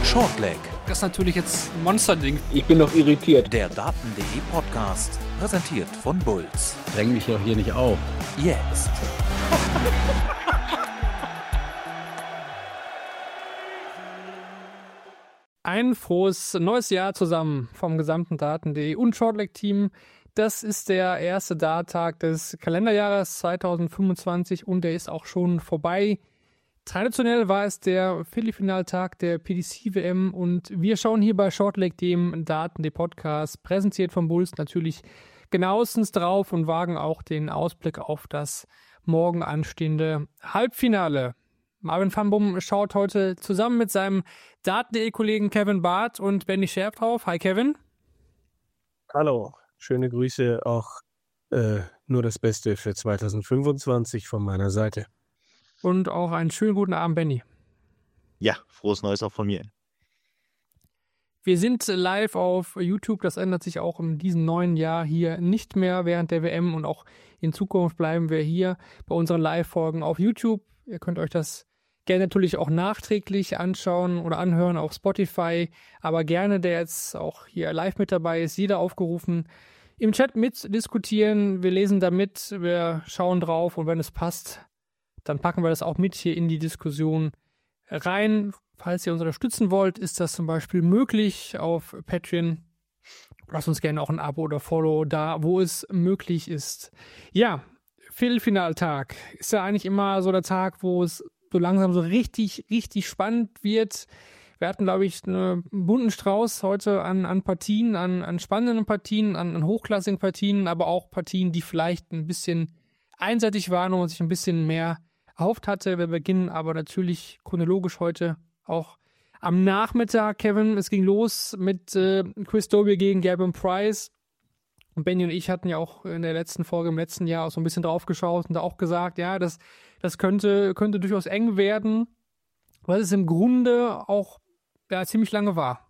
Shortleg. Das ist natürlich jetzt ein Monsterding. Ich bin noch irritiert. Der Daten.de Podcast, präsentiert von Bulls. Dräng mich doch hier nicht auf. Jetzt. Ein frohes neues Jahr zusammen vom gesamten Daten.de und Shortleg-Team. Das ist der erste Dart-Tag des Kalenderjahres 2025 und der ist auch schon vorbei. Traditionell war es der Viertelfinaltag der PDC-WM und wir schauen hier bei Shortleg, dem Daten.de Podcast, präsentiert vom Bulls, natürlich genauestens drauf und wagen auch den Ausblick auf das morgen anstehende Halbfinale. Marvin van Bommel schaut heute zusammen mit seinem Daten.de-Kollegen Kevin Barth und Benny Scherf drauf. Hi Kevin. Hallo, schöne Grüße, auch nur das Beste für 2025 von meiner Seite. Und auch einen schönen guten Abend, Benny. Ja, frohes Neues auch von mir. Wir sind live auf YouTube, das ändert sich auch in diesem neuen Jahr hier nicht mehr während der WM und auch in Zukunft bleiben wir hier bei unseren Live-Folgen auf YouTube. Ihr könnt euch das gerne natürlich auch nachträglich anschauen oder anhören auf Spotify, aber gerne, der jetzt auch hier live mit dabei ist, jeder aufgerufen, im Chat mitdiskutieren. Wir lesen da mit, wir schauen drauf und wenn es passt, dann packen wir das auch mit hier in die Diskussion rein. Falls ihr uns unterstützen wollt, ist das zum Beispiel möglich auf Patreon. Lasst uns gerne auch ein Abo oder Follow da, wo es möglich ist. Ja, Viertelfinaltag ist ja eigentlich immer so der Tag, wo es so langsam so richtig spannend wird. Wir hatten, glaube ich, einen bunten Strauß heute an Partien, an spannenden Partien, an hochklassigen Partien, aber auch Partien, die vielleicht ein bisschen einseitig waren und man sich ein bisschen mehr erhofft hatte. Wir beginnen aber natürlich chronologisch heute auch am Nachmittag, Kevin. Es ging los mit Chris Dobie gegen Gavin Price. Und Benny und ich hatten ja auch in der letzten Folge im letzten Jahr auch so ein bisschen drauf geschaut und da auch gesagt, ja, das könnte durchaus eng werden, weil es im Grunde auch ziemlich lange war.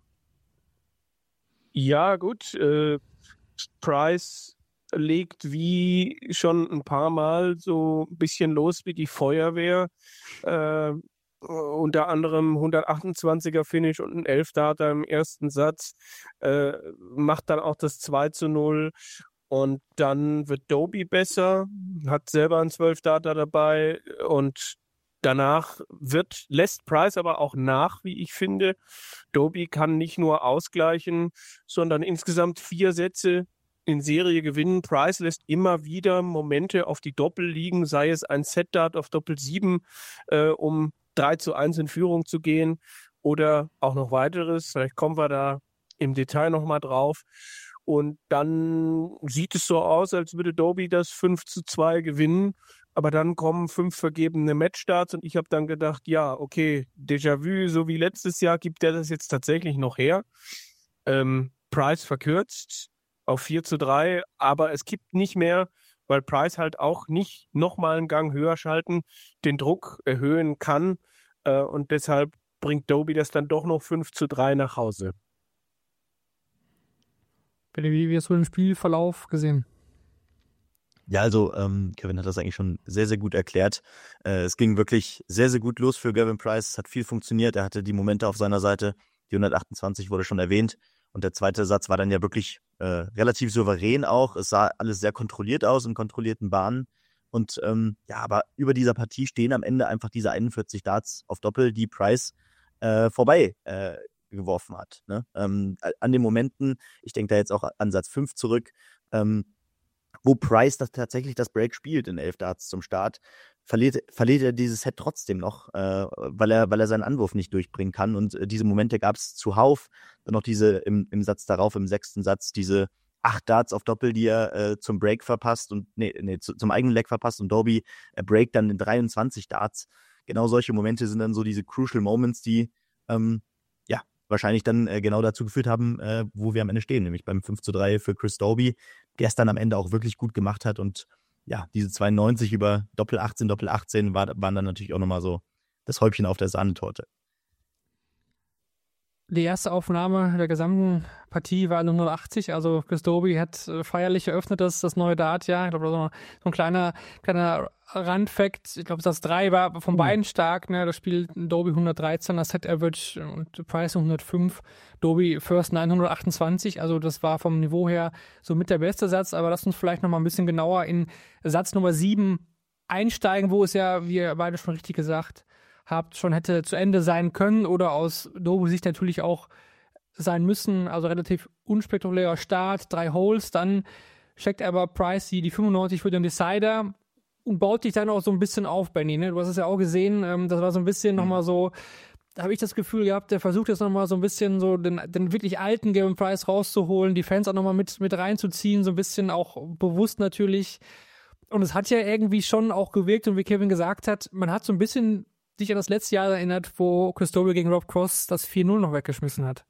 Ja, gut. Price legt wie schon ein paar Mal so ein bisschen los wie die Feuerwehr. Unter anderem 128er Finish und ein 11-Darter im ersten Satz. Macht dann auch das 2:0 und dann wird Dobie besser, hat selber einen 12-Darter dabei und danach lässt Price aber auch nach, wie ich finde. Dobie kann nicht nur ausgleichen, sondern insgesamt 4 Sätze in Serie gewinnen. Price lässt immer wieder Momente auf die Doppel liegen, sei es ein Set-Dart auf Doppel 7, um 3:1 in Führung zu gehen oder auch noch weiteres. Vielleicht kommen wir da im Detail nochmal drauf. Und dann sieht es so aus, als würde Dobie das 5:2 gewinnen. Aber dann kommen 5 vergebene Matchstarts und ich habe dann gedacht, ja, okay, Déjà-vu, so wie letztes Jahr gibt der das jetzt tatsächlich noch her. Price verkürzt auf 4:3, aber es gibt nicht mehr, weil Price halt auch nicht nochmal einen Gang höher schalten, den Druck erhöhen kann und deshalb bringt Dobie das dann doch noch 5:3 nach Hause. Wie hast du den Spielverlauf gesehen? Ja, also Kevin hat das eigentlich schon sehr, sehr gut erklärt. Es ging wirklich sehr, sehr gut los für Gavin Price. Es hat viel funktioniert. Er hatte die Momente auf seiner Seite. Die 128 wurde schon erwähnt. Und der zweite Satz war dann ja wirklich relativ souverän auch. Es sah alles sehr kontrolliert aus, in kontrollierten Bahnen. Und aber über dieser Partie stehen am Ende einfach diese 41 Darts auf Doppel, die Price vorbei geworfen hat. Ne? An den Momenten, ich denke da jetzt auch an Satz 5 zurück, wo Price tatsächlich das Break spielt in 11 Darts zum Start, verliert er dieses Set trotzdem noch, weil er seinen Anwurf nicht durchbringen kann. Und diese Momente gab es zuhauf. Dann noch diese im Satz darauf, im 6. Satz, diese 8 Darts auf Doppel, die er zum Break verpasst und zum eigenen Leg verpasst und Dobie breakt dann in 23 Darts. Genau solche Momente sind dann so diese Crucial Moments, die wahrscheinlich dann genau dazu geführt haben, wo wir am Ende stehen, nämlich beim 5:3 für Chris Dobie, der es dann am Ende auch wirklich gut gemacht hat und ja, diese 92 über Doppel 18 waren dann natürlich auch nochmal so das Häubchen auf der Sahnetorte. Die erste Aufnahme der gesamten Partie war 080, also Chris Doby hat feierlich eröffnet das neue Dartjahr. Ich glaube, so ein kleiner Randfact, ich glaube, das 3 war von beiden stark, ne? Das spielt Doby 113, das Set Average und Price 105, Doby First 928, also das war vom Niveau her so mit der beste Satz, aber lass uns vielleicht noch mal ein bisschen genauer in Satz Nummer 7 einsteigen, wo es ja, wie ihr beide schon richtig gesagt habt, schon hätte zu Ende sein können oder aus Doby-Sicht natürlich auch sein müssen. Also relativ unspektakulärer Start, 3 Holes, dann checkt aber Price die 95 für den Decider und baut dich dann auch so ein bisschen auf, Benny. Ne? Du hast es ja auch gesehen, das war so ein bisschen nochmal so, da habe ich das Gefühl gehabt, der versucht jetzt nochmal so ein bisschen so den wirklich alten Gavin Price rauszuholen, die Fans auch nochmal mit reinzuziehen, so ein bisschen auch bewusst natürlich. Und es hat ja irgendwie schon auch gewirkt und wie Kevin gesagt hat, man hat so ein bisschen sich an das letzte Jahr erinnert, wo Chris Doby gegen Rob Cross das 4-0 noch weggeschmissen hat.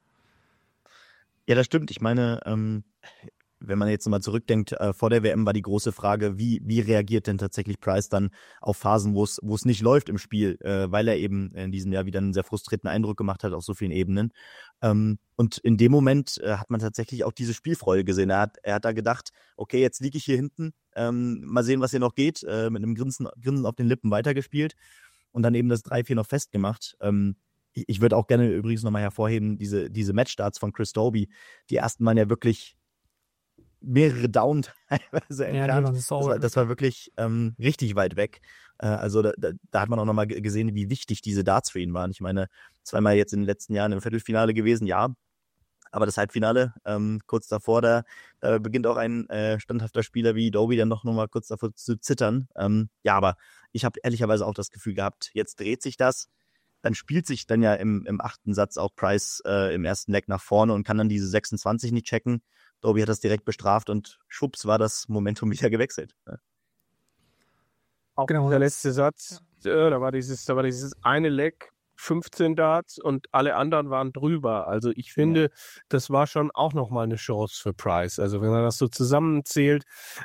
Ja, das stimmt. Ich meine, wenn man jetzt nochmal zurückdenkt, vor der WM war die große Frage, wie reagiert denn tatsächlich Price dann auf Phasen, wo es nicht läuft im Spiel, weil er eben in diesem Jahr wieder einen sehr frustrierten Eindruck gemacht hat auf so vielen Ebenen. Und in dem Moment hat man tatsächlich auch diese Spielfreude gesehen. Er hat da gedacht, okay, jetzt liege ich hier hinten, mal sehen, was hier noch geht, mit einem Grinsen auf den Lippen weitergespielt. Und dann eben das 3-4 noch festgemacht. Ich würde auch gerne übrigens nochmal hervorheben, diese Matchstarts von Chris Doby, die ersten waren ja wirklich mehrere Down teilweise entfernt. Das war wirklich richtig weit weg. Also da hat man auch nochmal gesehen, wie wichtig diese Darts für ihn waren. Ich meine, zweimal jetzt in den letzten Jahren im Viertelfinale gewesen, ja. Aber das Halbfinale, kurz davor, da beginnt auch ein standhafter Spieler wie Doby dann noch mal kurz davor zu zittern. Ja, aber ich habe ehrlicherweise auch das Gefühl gehabt, jetzt dreht sich das. Dann spielt sich dann ja im 8. Satz auch Price im ersten Leg nach vorne und kann dann diese 26 nicht checken. Doby hat das direkt bestraft und schwupps war das Momentum wieder gewechselt. Auch genau, der letzte Satz, da war dieses eine Leg, 15 Darts und alle anderen waren drüber. Also ich finde, das war schon auch nochmal eine Chance für Price. Also wenn man das so zusammenzählt,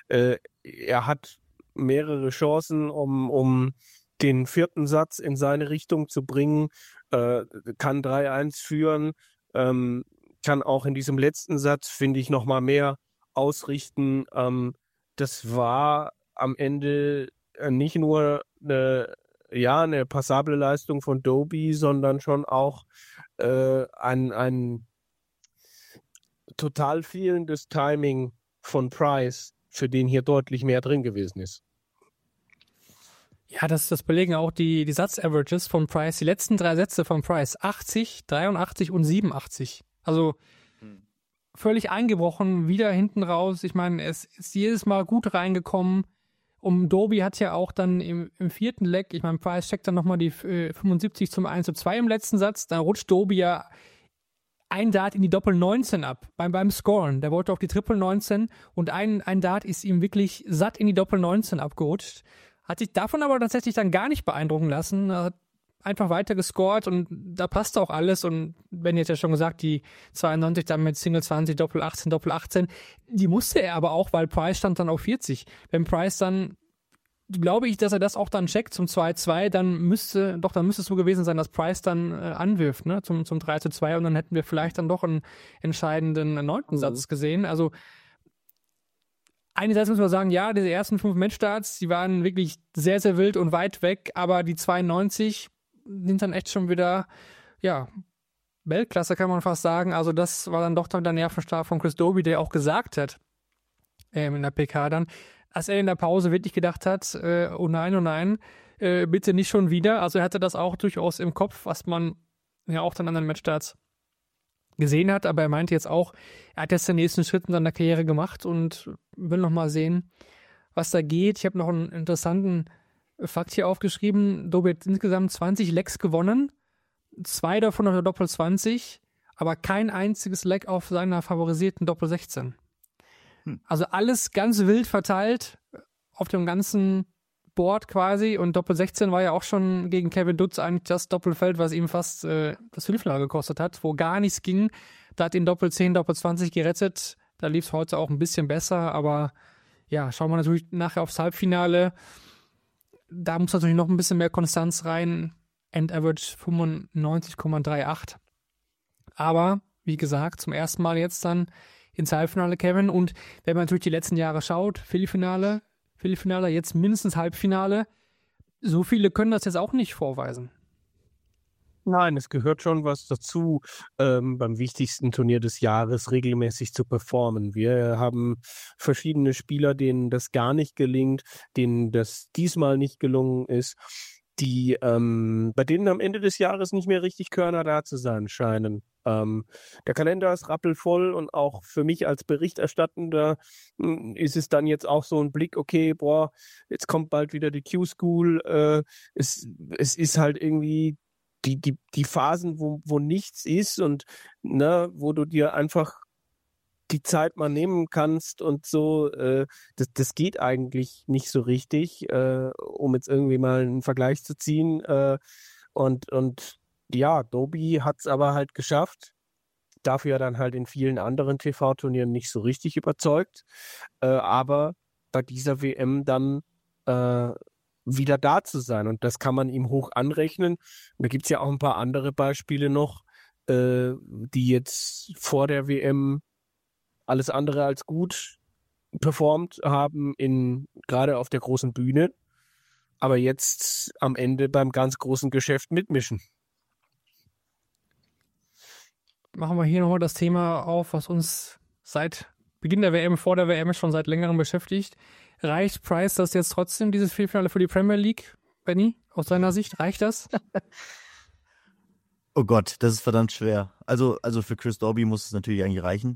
er hat mehrere Chancen, um den 4. Satz in seine Richtung zu bringen, kann 3-1 führen, kann auch in diesem letzten Satz, finde ich, nochmal mehr ausrichten. Das war am Ende nicht nur eine passable Leistung von Doby, sondern schon auch ein total fehlendes Timing von Price, für den hier deutlich mehr drin gewesen ist. Ja, das belegen auch die Satz-Averages von Price, die letzten 3 Sätze von Price, 80, 83 und 87. Also völlig eingebrochen, wieder hinten raus. Ich meine, es ist jedes Mal gut reingekommen. Und Doby hat ja auch dann im 4. Leg, ich meine, Price checkt dann nochmal die 75 zum 1:2 im letzten Satz, dann rutscht Doby ja ein Dart in die Doppel-19 ab, beim Scoren. Der wollte auf die Triple-19 und ein Dart ist ihm wirklich satt in die Doppel-19 abgerutscht. Hat sich davon aber tatsächlich dann gar nicht beeindrucken lassen, hat einfach weiter gescored und da passt auch alles. Und Ben hat ja schon gesagt, die 92 dann mit Single 20, Doppel 18, Doppel 18, die musste er aber auch, weil Price stand dann auf 40. Wenn Price dann, glaube ich, dass er das auch dann checkt zum 2-2, dann müsste es so gewesen sein, dass Price dann anwirft, ne, zum 3-2 und dann hätten wir vielleicht dann doch einen entscheidenden 9. Satz gesehen. Also einerseits muss man sagen, ja, diese ersten 5 Matchstarts, die waren wirklich sehr, sehr wild und weit weg, aber die 92 sind dann echt schon wieder, ja, Weltklasse kann man fast sagen. Also das war dann doch der Nervenstark von Chris Doby, der auch gesagt hat, in der PK dann, als er in der Pause wirklich gedacht hat, oh nein, bitte nicht schon wieder. Also er hatte das auch durchaus im Kopf, was man ja auch dann an den Matchstarts gesehen hat, aber er meinte jetzt auch, er hat jetzt den nächsten Schritt in seiner Karriere gemacht und will noch mal sehen, was da geht. Ich habe noch einen interessanten Fakt hier aufgeschrieben. Doby hat insgesamt 20 Legs gewonnen, 2 davon auf der Doppel 20, aber kein einziges Leg auf seiner favorisierten Doppel 16. Also alles ganz wild verteilt auf dem ganzen Board quasi und Doppel 16 war ja auch schon gegen Kevin Dutz eigentlich das Doppelfeld, was ihm fast das Viertelfinale gekostet hat, wo gar nichts ging. Da hat ihn Doppel 10, Doppel 20 gerettet. Da lief es heute auch ein bisschen besser, aber ja, schauen wir natürlich nachher aufs Halbfinale. Da muss natürlich noch ein bisschen mehr Konstanz rein. End Average 95,38. Aber, wie gesagt, zum ersten Mal jetzt dann ins Halbfinale, Kevin. Und wenn man natürlich die letzten Jahre schaut, Viertelfinale, jetzt mindestens Halbfinale, so viele können das jetzt auch nicht vorweisen. Nein, es gehört schon was dazu, beim wichtigsten Turnier des Jahres regelmäßig zu performen. Wir haben verschiedene Spieler, denen das gar nicht gelingt, denen das diesmal nicht gelungen ist, die bei denen am Ende des Jahres nicht mehr richtig Körner da zu sein scheinen. Der Kalender ist rappelvoll und auch für mich als Berichterstattender ist es dann jetzt auch so ein Blick, okay, jetzt kommt bald wieder die Q-School. Es ist halt irgendwie die Phasen, wo nichts ist und wo du dir einfach die Zeit mal nehmen kannst und so, das geht eigentlich nicht so richtig, um jetzt irgendwie mal einen Vergleich zu ziehen. Und ja, Doby hat es aber halt geschafft. Dafür dann halt in vielen anderen TV-Turnieren nicht so richtig überzeugt. Aber bei dieser WM dann wieder da zu sein. Und das kann man ihm hoch anrechnen. Und da gibt es ja auch ein paar andere Beispiele noch, die jetzt vor der WM alles andere als gut performt haben, gerade auf der großen Bühne, aber jetzt am Ende beim ganz großen Geschäft mitmischen. Machen wir hier nochmal das Thema auf, was uns seit Beginn der WM, vor der WM schon seit längerem beschäftigt. Reicht Price das jetzt trotzdem, dieses Viertelfinale für die Premier League, Benny? Aus deiner Sicht, reicht das? Oh Gott, das ist verdammt schwer. Also für Chris Doby muss es natürlich eigentlich reichen.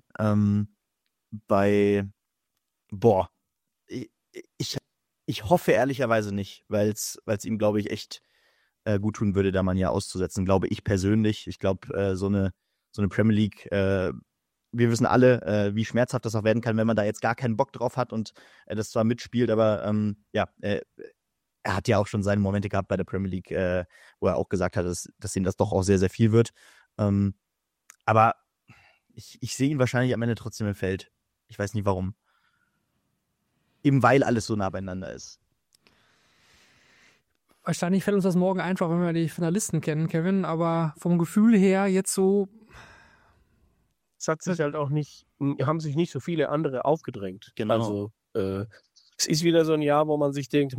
Ich hoffe ehrlicherweise nicht, weil es ihm, glaube ich, echt gut tun würde, da man ja auszusetzen, glaube ich persönlich. Ich glaube, so eine Premier League, wir wissen alle, wie schmerzhaft das auch werden kann, wenn man da jetzt gar keinen Bock drauf hat und das zwar mitspielt, aber er hat ja auch schon seine Momente gehabt bei der Premier League, wo er auch gesagt hat, dass ihm das doch auch sehr, sehr viel wird. Aber ich sehe ihn wahrscheinlich am Ende trotzdem im Feld. Ich weiß nicht warum. Eben weil alles so nah beieinander ist. Wahrscheinlich fällt uns das morgen einfach, wenn wir die Finalisten kennen, Kevin, aber vom Gefühl her jetzt so. Es hat sich halt auch haben sich nicht so viele andere aufgedrängt. Genau. Also es ist wieder so ein Jahr, wo man sich denkt,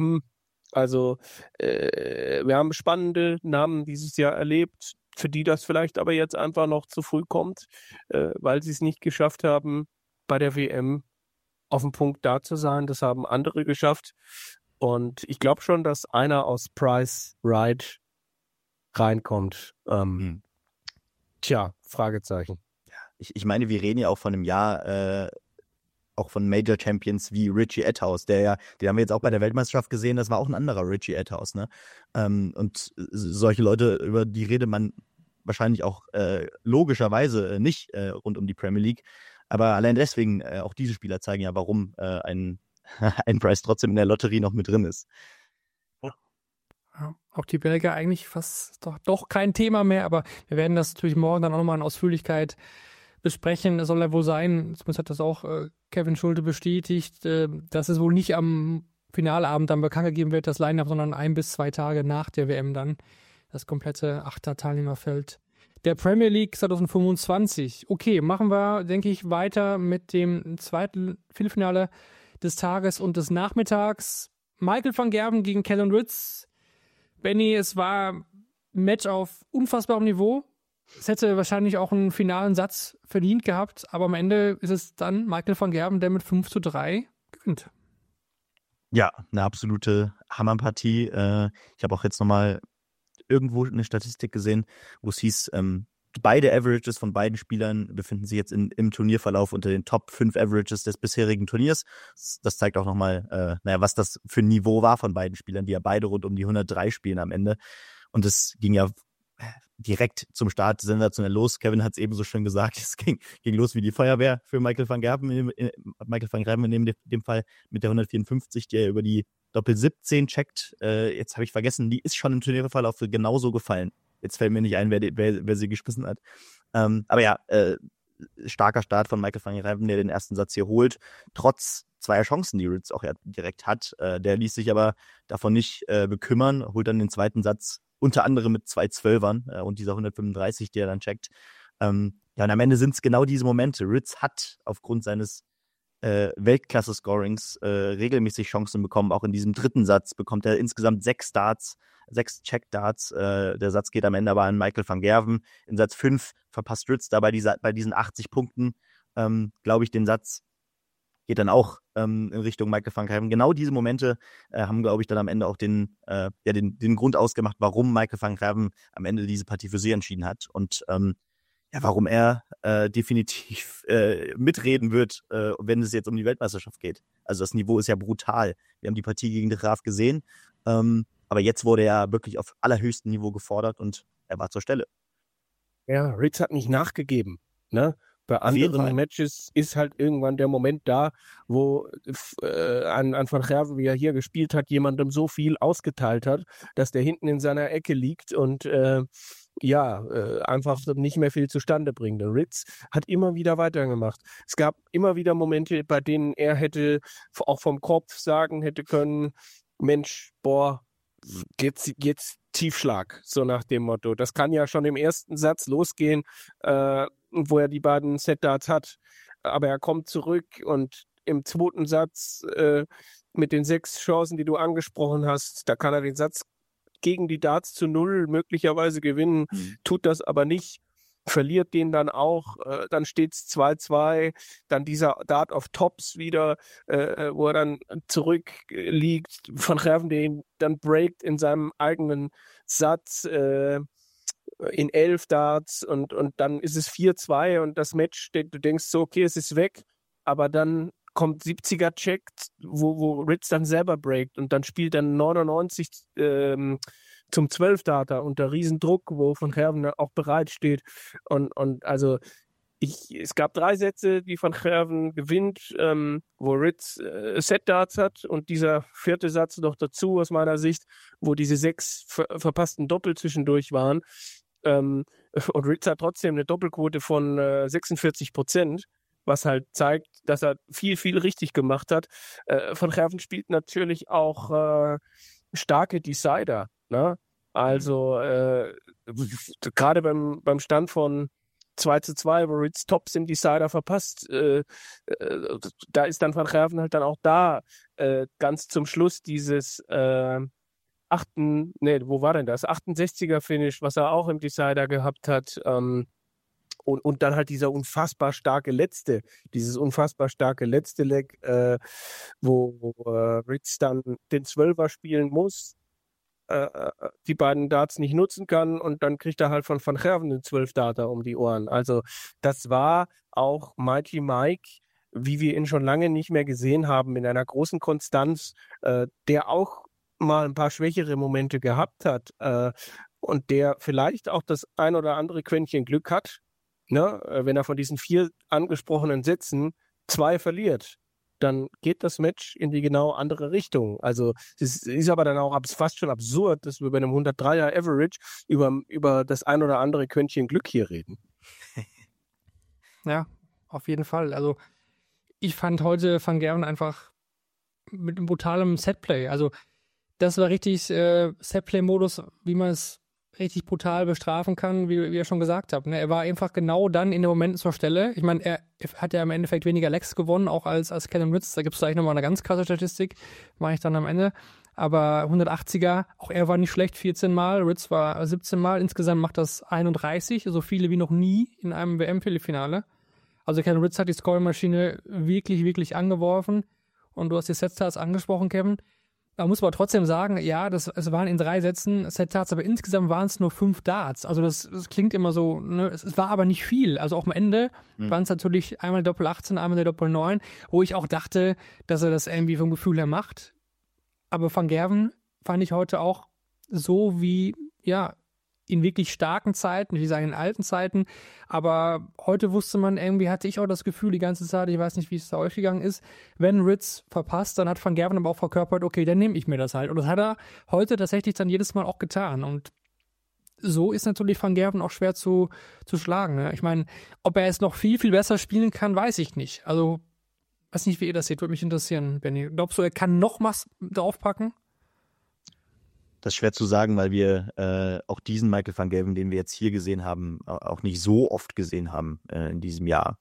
wir haben spannende Namen dieses Jahr erlebt, für die das vielleicht aber jetzt einfach noch zu früh kommt, weil sie es nicht geschafft haben, bei der WM auf dem Punkt da zu sein. Das haben andere geschafft. Und ich glaube schon, dass einer aus Price Right reinkommt. Fragezeichen. Ich meine, wir reden ja auch von einem Jahr, auch von Major Champions wie Richie Etthaus, den haben wir jetzt auch bei der Weltmeisterschaft gesehen, das war auch ein anderer Richie Etthaus, ne? Und solche Leute, über die redet man wahrscheinlich auch logischerweise nicht rund um die Premier League. Aber allein deswegen, auch diese Spieler zeigen ja, warum ein Price trotzdem in der Lotterie noch mit drin ist. Ja, auch die Belgier eigentlich fast doch kein Thema mehr, aber wir werden das natürlich morgen dann auch nochmal in Ausführlichkeit besprechen. Es soll ja wohl sein, zumindest hat das auch Kevin Schulte bestätigt, dass es wohl nicht am Finalabend dann bekannt gegeben wird, das Line-Up, sondern 1 bis 2 Tage nach der WM dann das komplette 8er-Teilnehmerfeld der Premier League 2025. Okay, machen wir, denke ich, weiter mit dem zweiten Viertelfinale des Tages und des Nachmittags. Michael van Gerwen gegen Callum Ritz. Benny, es war ein Match auf unfassbarem Niveau. Es hätte wahrscheinlich auch einen finalen Satz verdient gehabt, aber am Ende ist es dann Michael van Gerwen, der mit 5:3 gewinnt. Ja, eine absolute Hammerpartie. Ich habe auch jetzt nochmal irgendwo eine Statistik gesehen, wo es hieß, beide Averages von beiden Spielern befinden sich jetzt im Turnierverlauf unter den Top 5 Averages des bisherigen Turniers. Das zeigt auch nochmal, was das für ein Niveau war von beiden Spielern, die ja beide rund um die 103 spielen am Ende. Und es ging ja direkt zum Start sensationell los. Kevin hat es eben so schön gesagt, es ging los wie die Feuerwehr für Michael van Gerwen in dem Fall mit der 154, die er über die Doppel 17 checkt. Jetzt habe ich vergessen, die ist schon im Turnierverlauf genauso gefallen. Jetzt fällt mir nicht ein, wer sie geschmissen hat. Aber ja, starker Start von Michael van Gerwen, der den ersten Satz hier holt, trotz zweier Chancen, die Ritz auch direkt hat. Der ließ sich aber davon nicht bekümmern, holt dann den zweiten Satz unter anderem mit 2 12ern und dieser 135, die er dann checkt. Ja, und am Ende sind es genau diese Momente. Ritz hat aufgrund seines Weltklasse-Scorings regelmäßig Chancen bekommen. Auch in diesem dritten Satz bekommt er insgesamt 6 Check-Darts. Der Satz geht am Ende aber an Michael van Gerwen. In Satz 5 verpasst Ritz da bei diesen 80 Punkten, glaube ich, den Satz. Geht dann auch in Richtung Michael van Gerwen. Genau diese Momente haben, glaube ich, dann am Ende auch den Grund ausgemacht, warum Michael van Gerwen am Ende diese Partie für sie entschieden hat. Und warum er definitiv mitreden wird, wenn es jetzt um die Weltmeisterschaft geht. Also das Niveau ist ja brutal. Wir haben die Partie gegen de Graaf gesehen, aber jetzt wurde er wirklich auf allerhöchstem Niveau gefordert und er war zur Stelle. Ja, Ritz hat nicht nachgegeben, ne? Bei anderen Matches ist halt irgendwann der Moment da, wo an Van Gerwen, wie er hier gespielt hat, jemandem so viel ausgeteilt hat, dass der hinten in seiner Ecke liegt und einfach nicht mehr viel zustande bringt. Und Ritz hat immer wieder weitergemacht. Es gab immer wieder Momente, bei denen er hätte auch vom Kopf sagen hätte können, Mensch, jetzt Tiefschlag, so nach dem Motto. Das kann ja schon im ersten Satz losgehen, wo er die beiden Set-Darts hat. Aber er kommt zurück und im zweiten Satz mit den 6 Chancen, die du angesprochen hast, da kann er den Satz gegen die Darts zu 0 möglicherweise gewinnen, tut das aber nicht, verliert den dann auch, dann steht es 2-2, dann dieser Dart auf Tops wieder, wo er dann zurückliegt, Van Gerwen, der ihn dann breakt in seinem eigenen Satz in 11 Darts und dann ist es 4-2 und das Match, du denkst so, okay, es ist weg, aber dann kommt 70er-Check, wo Ritz dann selber breakt und dann spielt dann 99 zum 12-Darter unter Riesendruck, wo Van Gerwen auch bereit steht. Und also es gab 3 Sätze, die Van Gerwen gewinnt, wo Ritz Set-Darts hat und dieser 4. Satz noch dazu aus meiner Sicht, wo diese 6 verpassten Doppel zwischendurch waren. Und Ritz hat trotzdem eine Doppelquote von 46%. Was halt zeigt, dass er viel, viel richtig gemacht hat. Van Gerwen spielt natürlich auch starke Decider. Ne? Also gerade beim Stand von 2-2, wo Ritz Tops im Decider verpasst, da ist dann Van Gerwen halt dann auch da ganz zum Schluss dieses 68er-Finish, was er auch im Decider gehabt hat, und dann halt dieses unfassbar starke letzte Leg, wo Ritz dann den 12er spielen muss, die beiden Darts nicht nutzen kann und dann kriegt er halt von Van Gerwen den 12-Darter um die Ohren. Also das war auch Mighty Mike, wie wir ihn schon lange nicht mehr gesehen haben, in einer großen Konstanz, der auch mal ein paar schwächere Momente gehabt hat und der vielleicht auch das ein oder andere Quäntchen Glück hat, ne? Wenn er von diesen 4 angesprochenen Sätzen 2 verliert, dann geht das Match in die genau andere Richtung. Also es ist aber dann auch fast schon absurd, dass wir bei einem 103er Average über das ein oder andere Quäntchen Glück hier reden. Ja, auf jeden Fall. Also ich fand heute Van Gerwen einfach mit einem brutalen Setplay. Also das war richtig Setplay-Modus, wie man es richtig brutal bestrafen kann, wie ihr schon gesagt habt. Ne? Er war einfach genau dann in den Momenten zur Stelle. Ich meine, er hat ja im Endeffekt weniger Lecks gewonnen, auch als Callum Ritz. Da gibt es gleich nochmal eine ganz krasse Statistik, mache ich dann am Ende. Aber 180er, auch er war nicht schlecht, 14 Mal, Ritz war 17 Mal. Insgesamt macht das 31, so viele wie noch nie in einem WM-Viertelfinale. Also Callum Ritz hat die Scoring-Maschine wirklich, wirklich angeworfen. Und du hast die Set-Starts angesprochen, Kevin. Da muss man trotzdem sagen, ja, es waren in 3 Sätzen Set-Darts, aber insgesamt waren es nur 5 Darts. Also das klingt immer so, ne? Es war aber nicht viel. Also auch am Ende waren es natürlich einmal Doppel 18, einmal der Doppel 9, wo ich auch dachte, dass er das irgendwie vom Gefühl her macht. Aber Van Gerwen fand ich heute auch so wie, ja, in wirklich starken Zeiten, ich will sagen in alten Zeiten, aber heute wusste man irgendwie, hatte ich auch das Gefühl die ganze Zeit, ich weiß nicht, wie es da euch gegangen ist, wenn Ritz verpasst, dann hat Van Gerwen aber auch verkörpert, okay, dann nehme ich mir das halt. Und das hat er heute tatsächlich dann jedes Mal auch getan. Und so ist natürlich Van Gerwen auch schwer zu schlagen. Ne? Ich meine, ob er es noch viel, viel besser spielen kann, weiß ich nicht. Also, weiß nicht, wie ihr das seht, würde mich interessieren, Benni. Glaubst du, er kann noch was draufpacken? Das ist schwer zu sagen, weil wir auch diesen Michael van Gerwen, den wir jetzt hier gesehen haben, auch nicht so oft gesehen haben in diesem Jahr.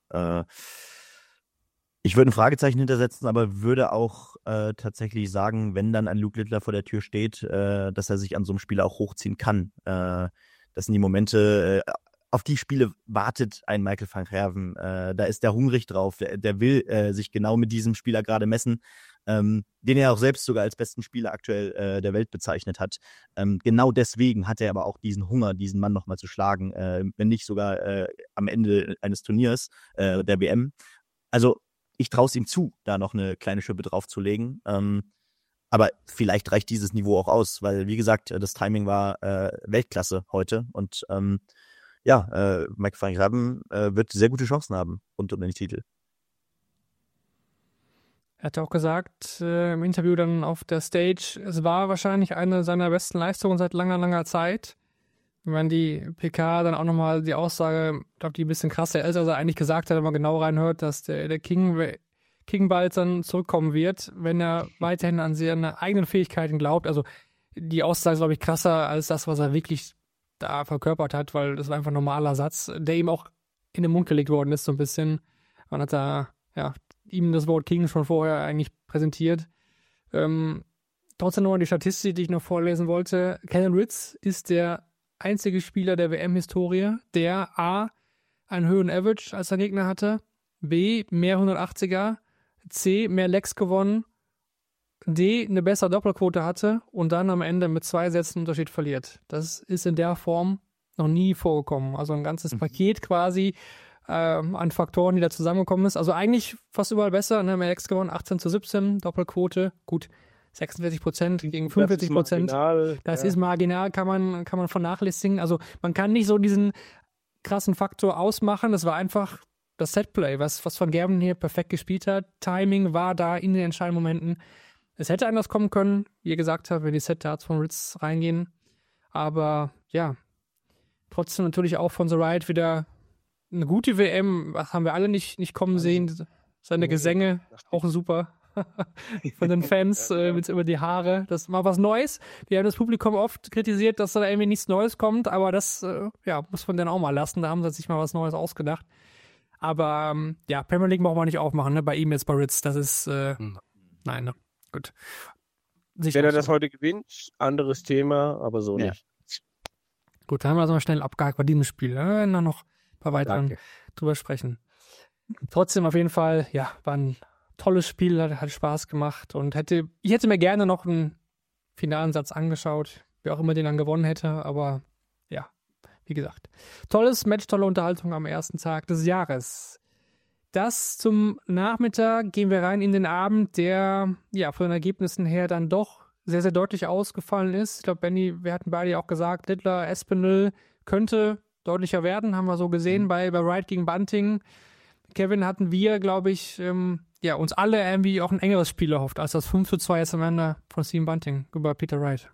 Ich würde ein Fragezeichen hintersetzen, aber würde auch tatsächlich sagen, wenn dann ein Luke Littler vor der Tür steht, dass er sich an so einem Spieler auch hochziehen kann. Das sind die Momente, auf die Spiele wartet ein Michael van Gerwen. Da ist der hungrig drauf, der will sich genau mit diesem Spieler gerade messen, den er auch selbst sogar als besten Spieler aktuell der Welt bezeichnet hat. Genau deswegen hat er aber auch diesen Hunger, diesen Mann nochmal zu schlagen, wenn nicht sogar am Ende eines Turniers der WM. Also ich traue es ihm zu, da noch eine kleine Schippe draufzulegen. Aber vielleicht reicht dieses Niveau auch aus, weil, wie gesagt, das Timing war Weltklasse heute. Und Mike van Gerwen wird sehr gute Chancen haben rund um den Titel. Er hat auch gesagt im Interview dann auf der Stage, es war wahrscheinlich eine seiner besten Leistungen seit langer, langer Zeit. Wenn man die PK dann auch nochmal die Aussage, ich glaube, die ein bisschen krasser ist, als er eigentlich gesagt hat, wenn man genau reinhört, dass der King bald dann zurückkommen wird, wenn er weiterhin an seine eigenen Fähigkeiten glaubt. Also die Aussage ist, glaube ich, krasser als das, was er wirklich da verkörpert hat, weil das war einfach ein normaler Satz, der ihm auch in den Mund gelegt worden ist, so ein bisschen. Man hat da, ihm das Wort King schon vorher eigentlich präsentiert. Trotzdem nochmal die Statistik, die ich noch vorlesen wollte. Kenan Ritz ist der einzige Spieler der WM-Historie, der A, einen höheren Average als der Gegner hatte, B, mehr 180er, C, mehr Legs gewonnen, D, eine bessere Doppelquote hatte und dann am Ende mit 2 Sätzen Unterschied verliert. Das ist in der Form noch nie vorgekommen. Also ein ganzes Paket quasi an Faktoren, die da zusammengekommen ist. Also eigentlich fast überall besser. Ne? Mehr Legs gewonnen, 18-17, Doppelquote, gut, 46% gegen 45%. Das ist marginal, kann man vernachlässigen. Also man kann nicht so diesen krassen Faktor ausmachen. Das war einfach das Setplay, was Van Gerwen hier perfekt gespielt hat. Timing war da in den entscheidenden Momenten. Es hätte anders kommen können, wie ihr gesagt habt, wenn die Set-Darts von Ritz reingehen. Aber ja, trotzdem natürlich auch von The Ride wieder eine gute WM. Das haben wir alle nicht kommen sehen. Seine Gesänge, auch super. Von den Fans mit über die Haare. Das ist mal was Neues. Wir haben das Publikum oft kritisiert, dass da irgendwie nichts Neues kommt, aber das muss man dann auch mal lassen. Da haben sie sich mal was Neues ausgedacht. Aber Premier League brauchen wir nicht aufmachen, ne? Bei ihm jetzt bei Ritz. Das ist nein, ne? Gut. Wenn er das heute gewinnt, anderes Thema, aber so nicht. Gut, dann haben wir das mal schnell abgehakt bei diesem Spiel. Dann noch ein paar weiteren drüber sprechen. Trotzdem auf jeden Fall, war ein tolles Spiel, hat Spaß gemacht und ich hätte mir gerne noch einen finalen Satz angeschaut, wer auch immer den dann gewonnen hätte, aber wie gesagt, tolles Match, tolle Unterhaltung am ersten Tag des Jahres. Das zum Nachmittag, gehen wir rein in den Abend, der von den Ergebnissen her dann doch sehr, sehr deutlich ausgefallen ist. Ich glaube, Benny, wir hatten beide auch gesagt, Littler, Espinel könnte deutlicher werden, haben wir so gesehen bei Wright gegen Bunting. Kevin, hatten wir, glaube ich, uns alle irgendwie auch ein engeres Spiel erhofft, als das 5:2 jetzt am Ende von Stephen Bunting über Peter Wright.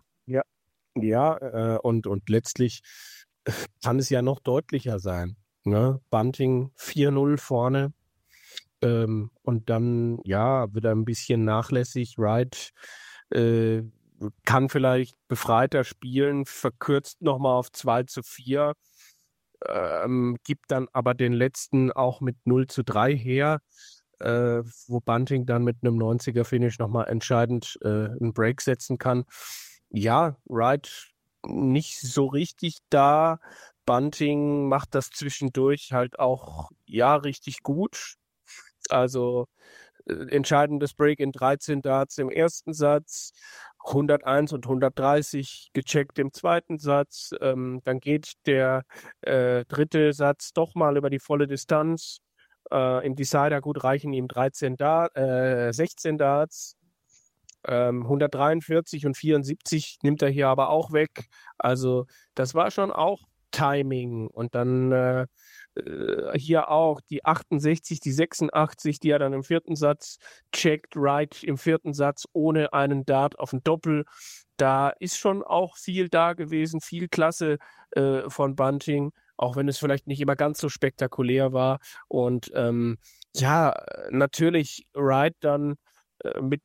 Und letztlich kann es ja noch deutlicher sein. Ne? Bunting 4-0 vorne und dann wird er ein bisschen nachlässig. Wright kann vielleicht befreiter spielen, verkürzt nochmal auf 2:4, gibt dann aber den letzten auch mit 0:3 her, wo Bunting dann mit einem 90er-Finish nochmal entscheidend einen Break setzen kann. Ja, Wright nicht so richtig da. Bunting macht das zwischendurch halt auch richtig gut. Also entscheidendes Break in 13 Darts im ersten Satz, 101 und 130 gecheckt im zweiten Satz. Dann geht der dritte Satz doch mal über die volle Distanz. Im Decider gut reichen ihm 16 Darts. 143 und 74 nimmt er hier aber auch weg. Also das war schon auch Timing. Und dann hier auch die 68, die 86, die er dann im vierten Satz checkt, Wright im vierten Satz ohne einen Dart auf ein Doppel. Da ist schon auch viel da gewesen, viel Klasse von Bunting, auch wenn es vielleicht nicht immer ganz so spektakulär war. Und natürlich Wright dann mit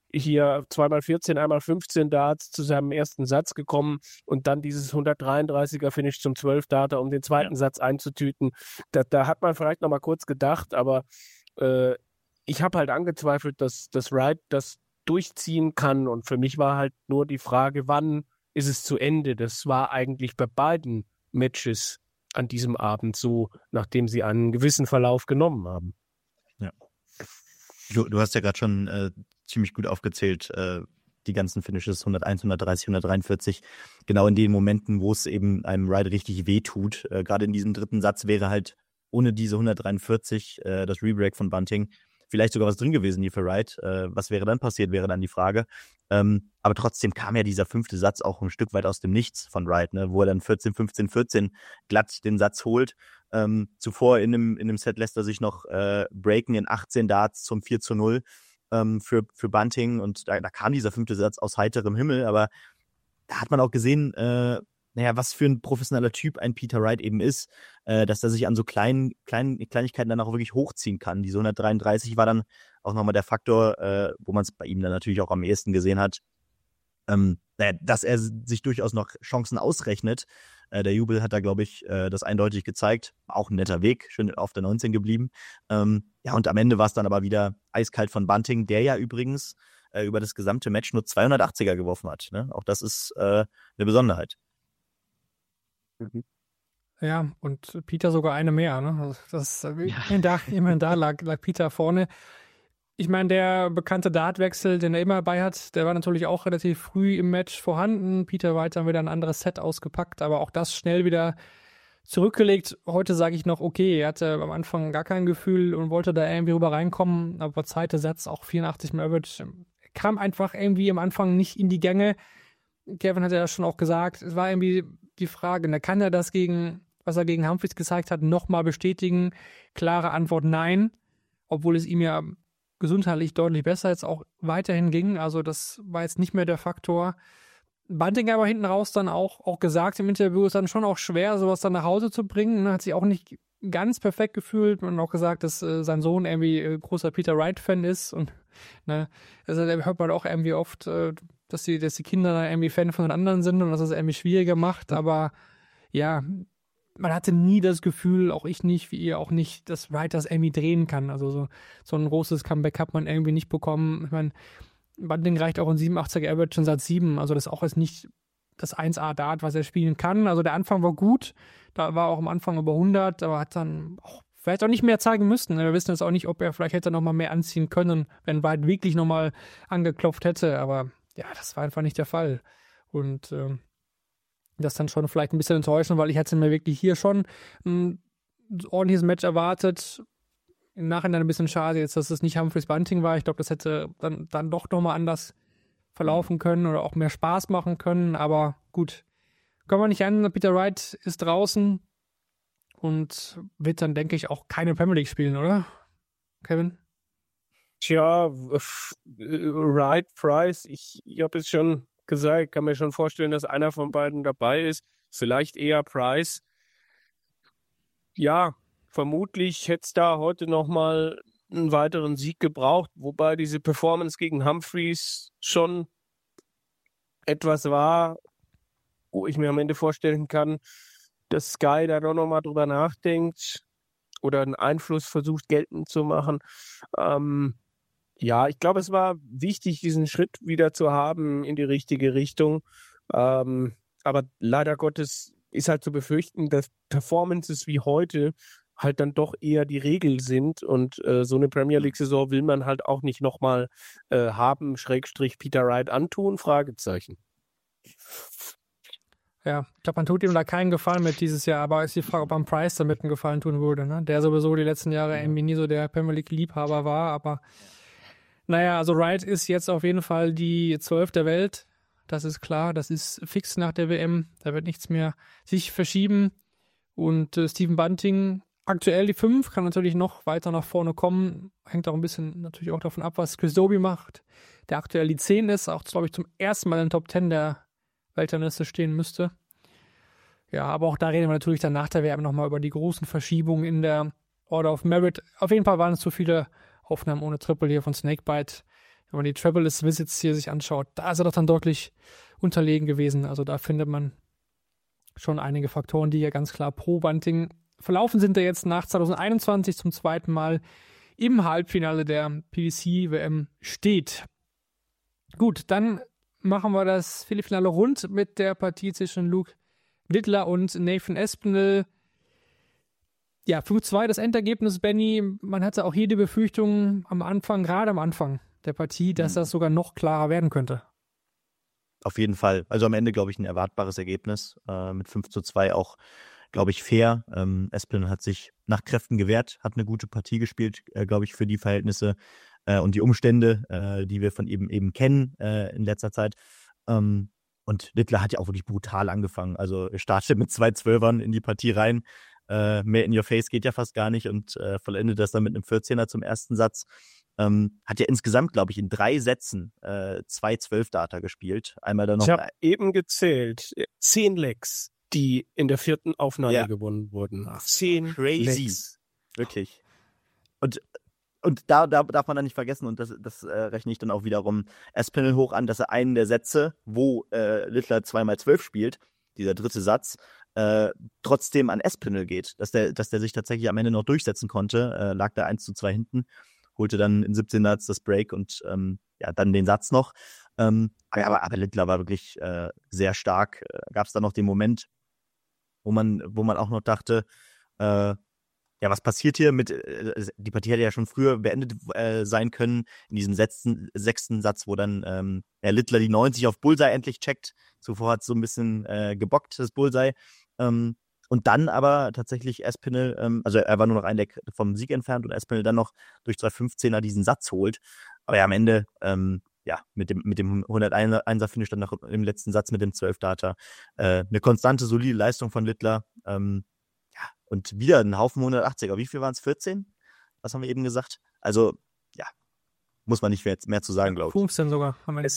hier 2x14, einmal 15 Darts zu seinem ersten Satz gekommen und dann dieses 133er Finish zum 12 Darter, um den zweiten Satz einzutüten. Da hat man vielleicht nochmal kurz gedacht, aber ich habe halt angezweifelt, dass Wright das durchziehen kann, und für mich war halt nur die Frage, wann ist es zu Ende? Das war eigentlich bei beiden Matches an diesem Abend so, nachdem sie einen gewissen Verlauf genommen haben. Ja. Du hast ja gerade schon ziemlich gut aufgezählt, die ganzen Finishes, 101, 130, 143, genau in den Momenten, wo es eben einem Wright richtig wehtut. Gerade in diesem dritten Satz wäre halt ohne diese 143, das Rebreak von Bunting, vielleicht sogar was drin gewesen hier für Wright. Was wäre dann passiert, wäre dann die Frage. Aber trotzdem kam ja dieser 5. Satz auch ein Stück weit aus dem Nichts von Wright, ne, wo er dann 14, 15, 14 glatt den Satz holt. Zuvor in einem Set lässt er sich noch breaken in 18 Darts zum 4-0 für Bunting, und da kam dieser 5. Satz aus heiterem Himmel, aber da hat man auch gesehen, was für ein professioneller Typ ein Peter Wright eben ist, dass er sich an so kleinen Kleinigkeiten dann auch wirklich hochziehen kann. Diese 133 war dann auch nochmal der Faktor, wo man es bei ihm dann natürlich auch am ehesten gesehen hat, dass er sich durchaus noch Chancen ausrechnet. Der Jubel hat da, glaube ich, das eindeutig gezeigt. Auch ein netter Weg, schön auf der 19 geblieben. Und am Ende war es dann aber wieder eiskalt von Bunting, der ja übrigens über das gesamte Match nur 280er geworfen hat. Ne? Auch das ist eine Besonderheit. Ja, und Peter sogar eine mehr. Ne? Immerhin da lag Peter vorne. Ich meine, der bekannte Dartwechsel, den er immer dabei hat, der war natürlich auch relativ früh im Match vorhanden. Peter Wright dann wieder ein anderes Set ausgepackt, aber auch das schnell wieder zurückgelegt. Heute sage ich noch, okay, er hatte am Anfang gar kein Gefühl und wollte da irgendwie rüber reinkommen, aber zweiter Satz, auch 84 im Average, kam einfach irgendwie am Anfang nicht in die Gänge. Kevin hat ja schon auch gesagt, es war irgendwie die Frage, na, kann er das was er gegen Humphries gezeigt hat, nochmal bestätigen? Klare Antwort, nein, obwohl es ihm ja gesundheitlich deutlich besser jetzt auch weiterhin ging. Also das war jetzt nicht mehr der Faktor. Bunting aber hinten raus dann auch gesagt im Interview, ist dann schon auch schwer, sowas dann nach Hause zu bringen. Hat sich auch nicht ganz perfekt gefühlt und auch gesagt, dass sein Sohn irgendwie großer Peter Wright-Fan ist. Und also da hört man auch irgendwie oft, dass die Kinder da irgendwie Fan von den anderen sind und dass es irgendwie schwieriger macht. Aber ja, man hatte nie das Gefühl, auch ich nicht, wie ihr auch nicht, dass Wright das irgendwie drehen kann. Also so ein großes Comeback hat man irgendwie nicht bekommen. Ich meine, Bunting reicht auch in 87er Average schon Satz 7. Also das ist auch jetzt nicht das 1A-Dart, was er spielen kann. Also der Anfang war gut. Da war auch am Anfang über 100, aber hat dann auch vielleicht auch nicht mehr zeigen müssen. Wir wissen jetzt auch nicht, ob er vielleicht hätte noch mal mehr anziehen können, wenn Wright wirklich noch mal angeklopft hätte. Aber ja, das war einfach nicht der Fall. Und das dann schon vielleicht ein bisschen enttäuschend, weil ich hätte mir wirklich hier schon ein ordentliches Match erwartet. Im Nachhinein ein bisschen schade jetzt, dass es nicht Humphries Bunting war. Ich glaube, das hätte dann doch nochmal anders verlaufen können oder auch mehr Spaß machen können. Aber gut, können wir nicht ändern. Peter Wright ist draußen und wird dann, denke ich, auch keine Premier League spielen, oder, Kevin? Tja, Wright, Price, ich habe es schon gesagt, kann mir schon vorstellen, dass einer von beiden dabei ist. Vielleicht eher Price. Ja, vermutlich hätte es da heute nochmal einen weiteren Sieg gebraucht, wobei diese Performance gegen Humphries schon etwas war, wo ich mir am Ende vorstellen kann, dass Sky da doch nochmal drüber nachdenkt oder einen Einfluss versucht geltend zu machen. Ja, ich glaube, es war wichtig, diesen Schritt wieder zu haben in die richtige Richtung. Aber leider Gottes ist halt zu befürchten, dass Performances wie heute halt dann doch eher die Regel sind. Und so eine Premier League-Saison will man halt auch nicht nochmal haben, / Peter Wright antun, Fragezeichen. Ja, ich glaube, man tut ihm da keinen Gefallen mit dieses Jahr, aber ist die Frage, ob man Price damit einen Gefallen tun würde, ne? Der sowieso die letzten Jahre irgendwie nie so der Premier League-Liebhaber war, aber naja, also Wright ist jetzt auf jeden Fall die 12 der Welt. Das ist klar, das ist fix nach der WM. Da wird nichts mehr sich verschieben. Und Stephen Bunting, aktuell die 5, kann natürlich noch weiter nach vorne kommen. Hängt auch ein bisschen natürlich auch davon ab, was Chris Dobey macht, der aktuell die 10 ist. Auch, glaube ich, zum ersten Mal in den Top 10 der Weltrangliste stehen müsste. Ja, aber auch da reden wir natürlich dann nach der WM nochmal über die großen Verschiebungen in der Order of Merit. Auf jeden Fall waren es zu viele Aufnahmen ohne Triple hier von Snakebite. wenn man die Travelers Visits hier sich anschaut, da ist er doch dann deutlich unterlegen gewesen. Also da findet man schon einige Faktoren, die ja ganz klar pro Bunting verlaufen sind. Er jetzt nach 2021 zum zweiten Mal im Halbfinale der PDC-WM steht. Gut, dann machen wir das Viertelfinale rund mit der Partie zwischen Luke Littler und Nathan Aspinall. Ja, 5-2 das Endergebnis, Benny. Man hatte auch hier die Befürchtung gerade am Anfang der Partie, dass das sogar noch klarer werden könnte. Auf jeden Fall. Also am Ende, glaube ich, ein erwartbares Ergebnis. Mit 5-2 auch, glaube ich, fair. Aspinall hat sich nach Kräften gewehrt, hat eine gute Partie gespielt, glaube ich, für die Verhältnisse und die Umstände, die wir von ihm eben kennen in letzter Zeit. Und Littler hat ja auch wirklich brutal angefangen. Also er startet mit 2 Zwölfern in die Partie rein. Mehr in your face geht ja fast gar nicht und vollendet das dann mit einem 14er zum ersten Satz. Hat ja insgesamt, glaube ich, in 3 Sätzen 2 12-Data gespielt. Einmal dann noch. Ich habe eben gezählt, 10 Lecks, die in der 4. Aufnahme gewonnen wurden. 10 crazy. Lecks. Wirklich. Und da darf man dann nicht vergessen, und das rechne ich dann auch wiederum Aspinall hoch an, dass er einen der Sätze, wo Littler 2x12 spielt, dieser 3. Satz, trotzdem an Aspinall geht. Dass der sich tatsächlich am Ende noch durchsetzen konnte, lag da 1-2 hinten, holte dann in 17 Satz das Break und dann den Satz noch. Aber Littler war wirklich sehr stark. Gab es dann noch den Moment, wo man auch noch dachte, was passiert hier mit, die Partie hätte ja schon früher beendet sein können, in diesem 6. Satz, wo dann Littler die 90 auf Bullseye endlich checkt. Zuvor hat es so ein bisschen gebockt, das Bullseye. Und dann aber tatsächlich Aspinall, also er war nur noch ein Leck vom Sieg entfernt und Aspinall dann noch durch 2:15er diesen Satz holt. Aber ja, am Ende, mit dem 101er-Finish dann noch im letzten Satz mit dem 12-Data. Eine konstante, solide Leistung von Littler. Und wieder ein Haufen 180er. Wie viel waren es? 14? Was haben wir eben gesagt? Also, muss man nicht mehr zu sagen, glaube ich. 15 sogar.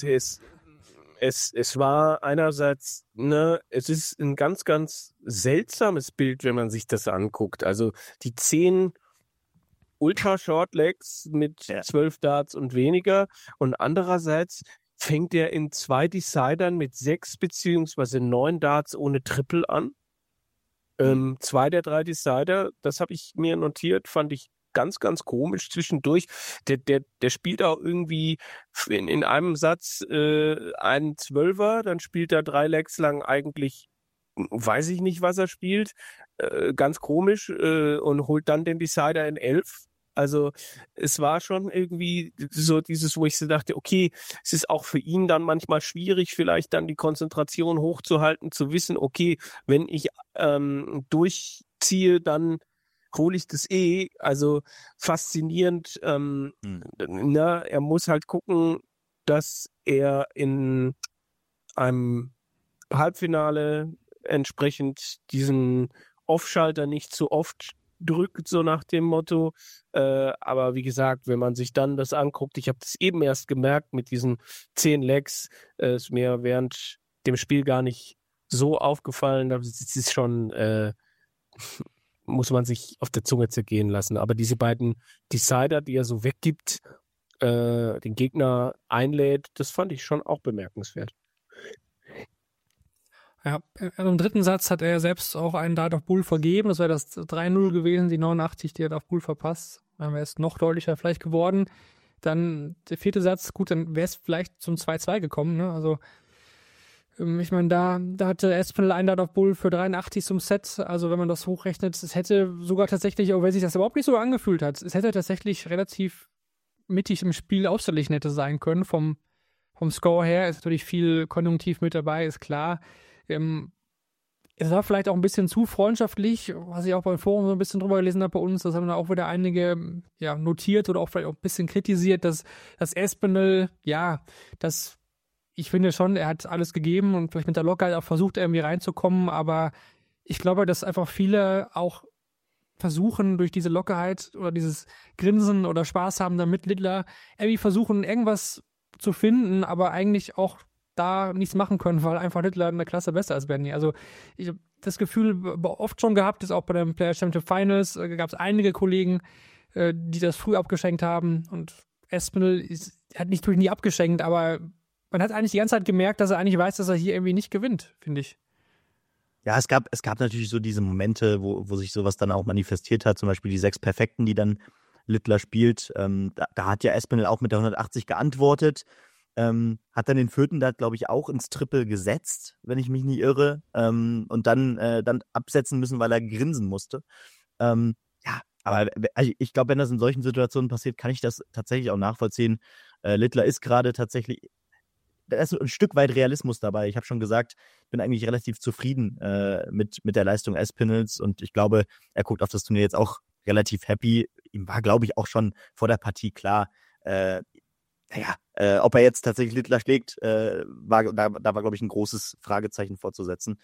Es war einerseits, es ist ein ganz, ganz seltsames Bild, wenn man sich das anguckt. Also die 10 Ultra-Short-Legs mit 12 Darts und weniger. Und andererseits fängt er in 2 Decidern mit 6 bzw. 9 Darts ohne Triple an. 2 der 3 Decider, das habe ich mir notiert, fand ich ganz, ganz komisch zwischendurch. Der spielt auch irgendwie in einem Satz einen 12er, dann spielt er 3 Legs lang eigentlich, weiß ich nicht, was er spielt, ganz komisch und holt dann den Decider in 11. Also es war schon irgendwie so dieses, wo ich so dachte, okay, es ist auch für ihn dann manchmal schwierig, vielleicht dann die Konzentration hochzuhalten, zu wissen, okay, wenn ich durchziehe, dann hole ich das Also faszinierend. Er muss halt gucken, dass er in einem Halbfinale entsprechend diesen Off-Schalter nicht zu oft drückt, so nach dem Motto. Aber wie gesagt, wenn man sich dann das anguckt, ich habe das eben erst gemerkt mit diesen 10 Legs, ist mir während dem Spiel gar nicht so aufgefallen. Das ist schon, muss man sich auf der Zunge zergehen lassen. Aber diese beiden Decider, die er so weggibt, den Gegner einlädt, das fand ich schon auch bemerkenswert. Ja, also im 3. Satz hat er selbst auch einen Dart auf Bull vergeben. Das wäre das 3-0 gewesen, die 89, die hat auf Bull verpasst. Dann wäre es noch deutlicher vielleicht geworden. Dann der 4. Satz, gut, dann wäre es vielleicht zum 2-2 gekommen. Ne? Also ich meine, da hatte Aspinall einen Dart auf Bull für 83 zum Set. Also wenn man das hochrechnet, es hätte sogar tatsächlich, auch wenn sich das überhaupt nicht so angefühlt hat, es hätte tatsächlich relativ mittig im Spiel ausgeglichen hätte sein können. Vom Score her ist natürlich viel Konjunktiv mit dabei, ist klar. Es war vielleicht auch ein bisschen zu freundschaftlich, was ich auch beim Forum so ein bisschen drüber gelesen habe bei uns. Das haben da auch wieder einige notiert oder auch vielleicht auch ein bisschen kritisiert, dass Aspinall, ich finde schon, er hat alles gegeben und vielleicht mit der Lockerheit auch versucht, irgendwie reinzukommen. Aber ich glaube, dass einfach viele auch versuchen, durch diese Lockerheit oder dieses Grinsen oder Spaß haben damit Littler, irgendwie versuchen, irgendwas zu finden, aber eigentlich auch da nichts machen können, weil einfach Littler eine Klasse besser ist Benny. Also ich habe das Gefühl oft schon gehabt, dass auch bei den Players Championship Finals gab es einige Kollegen, die das früh abgeschenkt haben und Aspinall er hat natürlich nie abgeschenkt, aber man hat eigentlich die ganze Zeit gemerkt, dass er eigentlich weiß, dass er hier irgendwie nicht gewinnt, finde ich. Ja, es gab natürlich so diese Momente, wo sich sowas dann auch manifestiert hat, zum Beispiel die 6 Perfekten, die dann Littler spielt. Da hat ja Espinel auch mit der 180 geantwortet, hat dann den 4. da, glaube ich, auch ins Triple gesetzt, wenn ich mich nicht irre, und dann absetzen müssen, weil er grinsen musste. Ja, aber ich glaube, wenn das in solchen Situationen passiert, kann ich das tatsächlich auch nachvollziehen. Littler ist gerade tatsächlich, da ist ein Stück weit Realismus dabei. Ich habe schon gesagt, ich bin eigentlich relativ zufrieden mit der Leistung Espinels und ich glaube, er guckt auf das Turnier jetzt auch relativ happy. Ihm war, glaube ich, auch schon vor der Partie klar, ob er jetzt tatsächlich Littler schlägt, da war, glaube ich, ein großes Fragezeichen vorzusetzen.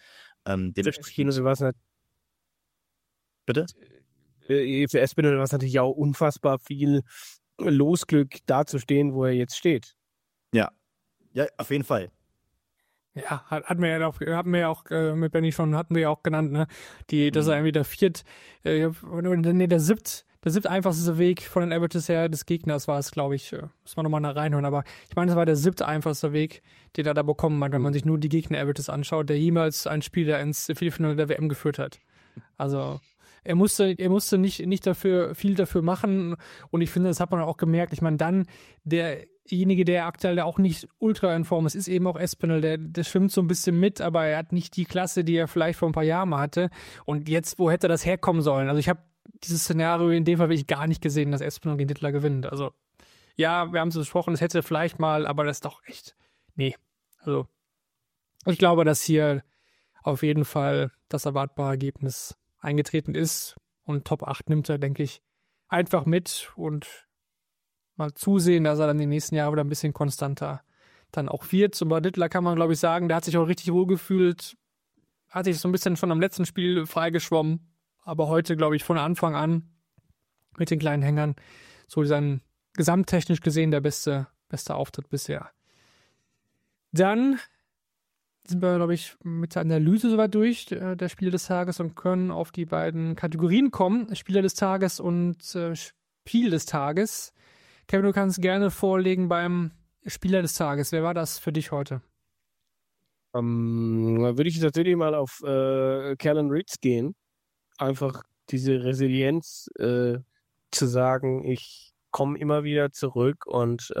Bitte? Für Espinel war es natürlich auch unfassbar viel Losglück, dazustehen, wo er jetzt steht. Ja, auf jeden Fall. Ja, hatten wir ja auch mit Benny schon, hatten wir ja auch genannt, ne? Dass er irgendwie der siebte einfachste Weg von den Averages her des Gegners war es, glaube ich. Muss man nochmal reinhören, aber ich meine, das war der 7. einfachste Weg, den er da bekommen hat, wenn man sich nur die Gegner-Averages anschaut, der jemals ein Spieler ins Viertelfinale der WM geführt hat. Also er musste nicht viel dafür machen und ich finde, das hat man auch gemerkt. Ich meine, dann derjenige, der aktuell auch nicht ultra in Form ist eben auch Espinel, der schwimmt so ein bisschen mit, aber er hat nicht die Klasse, die er vielleicht vor ein paar Jahren mal hatte. Und jetzt, wo hätte das herkommen sollen? Also ich habe dieses Szenario in dem Fall wirklich gar nicht gesehen, dass Espinel gegen Littler gewinnt. Also ja, wir haben es besprochen, es hätte vielleicht mal, aber das ist doch echt, nee. Also ich glaube, dass hier auf jeden Fall das erwartbare Ergebnis eingetreten ist und Top 8 nimmt er, denke ich, einfach mit und mal zusehen, dass er dann die nächsten Jahre wieder ein bisschen konstanter dann auch wird. Und bei Littler kann man, glaube ich, sagen, der hat sich auch richtig wohl gefühlt, hat sich so ein bisschen schon am letzten Spiel freigeschwommen, aber heute, glaube ich, von Anfang an mit den kleinen Hängern so sein gesamttechnisch gesehen der beste Auftritt bisher. Dann sind wir, glaube ich, mit der Analyse soweit durch, der Spieler des Tages, und können auf die beiden Kategorien kommen, Spieler des Tages und Spiel des Tages. Kevin, du kannst gerne vorlegen beim Spieler des Tages. Wer war das für dich heute? Würde ich tatsächlich mal auf Callan Ritz gehen. Einfach diese Resilienz zu sagen, ich komme immer wieder zurück und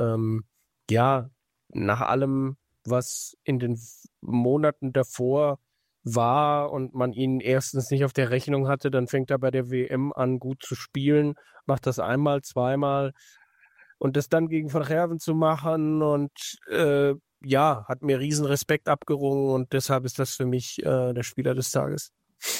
nach allem, was in den Monaten davor war und man ihn erstens nicht auf der Rechnung hatte, dann fängt er bei der WM an, gut zu spielen, macht das einmal, zweimal und das dann gegen Van Gerwen zu machen und hat mir riesen Respekt abgerungen und deshalb ist das für mich der Spieler des Tages.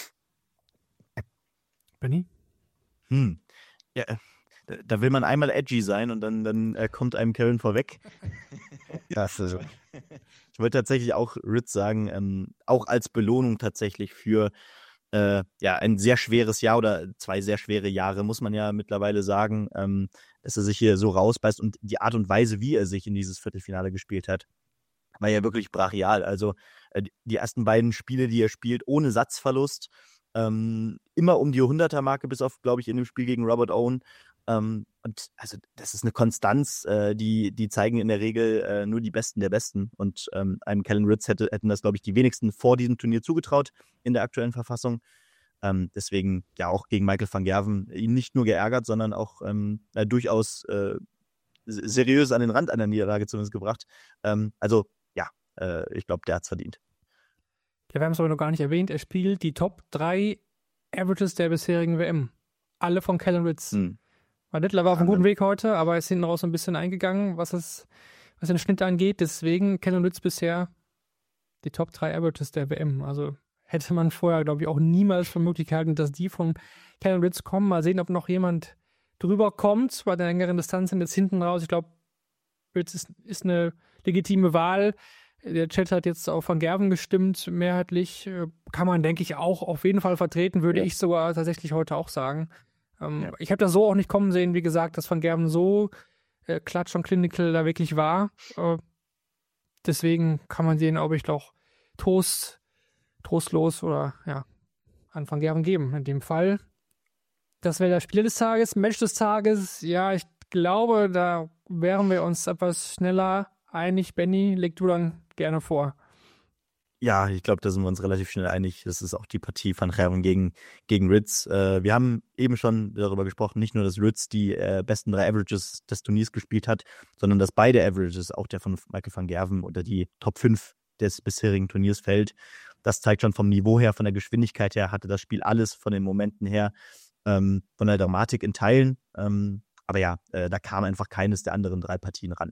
Benni? Ja, da will man einmal edgy sein und dann kommt einem Kevin vorweg. Ja, also. Ich wollte tatsächlich auch Ritz sagen, auch als Belohnung tatsächlich für ein sehr schweres Jahr oder 2 sehr schwere Jahre, muss man ja mittlerweile sagen, dass er sich hier so rausbeißt und die Art und Weise, wie er sich in dieses Viertelfinale gespielt hat, war ja wirklich brachial. Also die ersten beiden Spiele, die er spielt, ohne Satzverlust, immer um die 100er-Marke, bis auf, glaube ich, in dem Spiel gegen Robert Owen. Und also das ist eine Konstanz, die zeigen in der Regel nur die Besten der Besten. Und einem Callan Ritz hätten das, glaube ich, die wenigsten vor diesem Turnier zugetraut in der aktuellen Verfassung. Deswegen ja auch gegen Michael van Gerwen ihn nicht nur geärgert, sondern auch durchaus seriös an den Rand einer Niederlage zumindest gebracht. Ich glaube, der hat's verdient. Ja, wir haben es aber noch gar nicht erwähnt. Er spielt die Top 3 Averages der bisherigen WM. Alle von Callan Ritz. Weil Littler war auf einem guten Weg heute, aber ist hinten raus ein bisschen eingegangen, was den Schnitt angeht. Deswegen Callan Ritz bisher die Top 3 Averages der WM. Also hätte man vorher, glaube ich, auch niemals für möglich gehalten, dass die von Callan Ritz kommen. Mal sehen, ob noch jemand drüber kommt bei der längeren Distanz jetzt hinten raus. Ich glaube, Ritz ist eine legitime Wahl. Der Chat hat jetzt auf Van Gerwen gestimmt, mehrheitlich. Kann man, denke ich, auch auf jeden Fall vertreten, würde ich sogar tatsächlich heute auch sagen. Ich habe das so auch nicht kommen sehen, wie gesagt, dass Van Gerwen so klatsch und clinical da wirklich war. Deswegen kann man sehen, ob ich doch trostlos oder an Van Gerwen geben. In dem Fall, das wäre der Spieler des Tages. Match des Tages, ja, ich glaube, da wären wir uns etwas schneller einig. Benny, leg du dann gerne vor. Ja, ich glaube, da sind wir uns relativ schnell einig. Das ist auch die Partie Van Gerwen gegen Ritz. Wir haben eben schon darüber gesprochen, nicht nur, dass Ritz die besten 3 Averages des Turniers gespielt hat, sondern dass beide Averages, auch der von Michael van Gerwen, unter die Top 5 des bisherigen Turniers fällt. Das zeigt schon vom Niveau her, von der Geschwindigkeit her, hatte das Spiel alles von den Momenten her, von der Dramatik in Teilen. Aber ja, da kam einfach keines der anderen 3 Partien ran.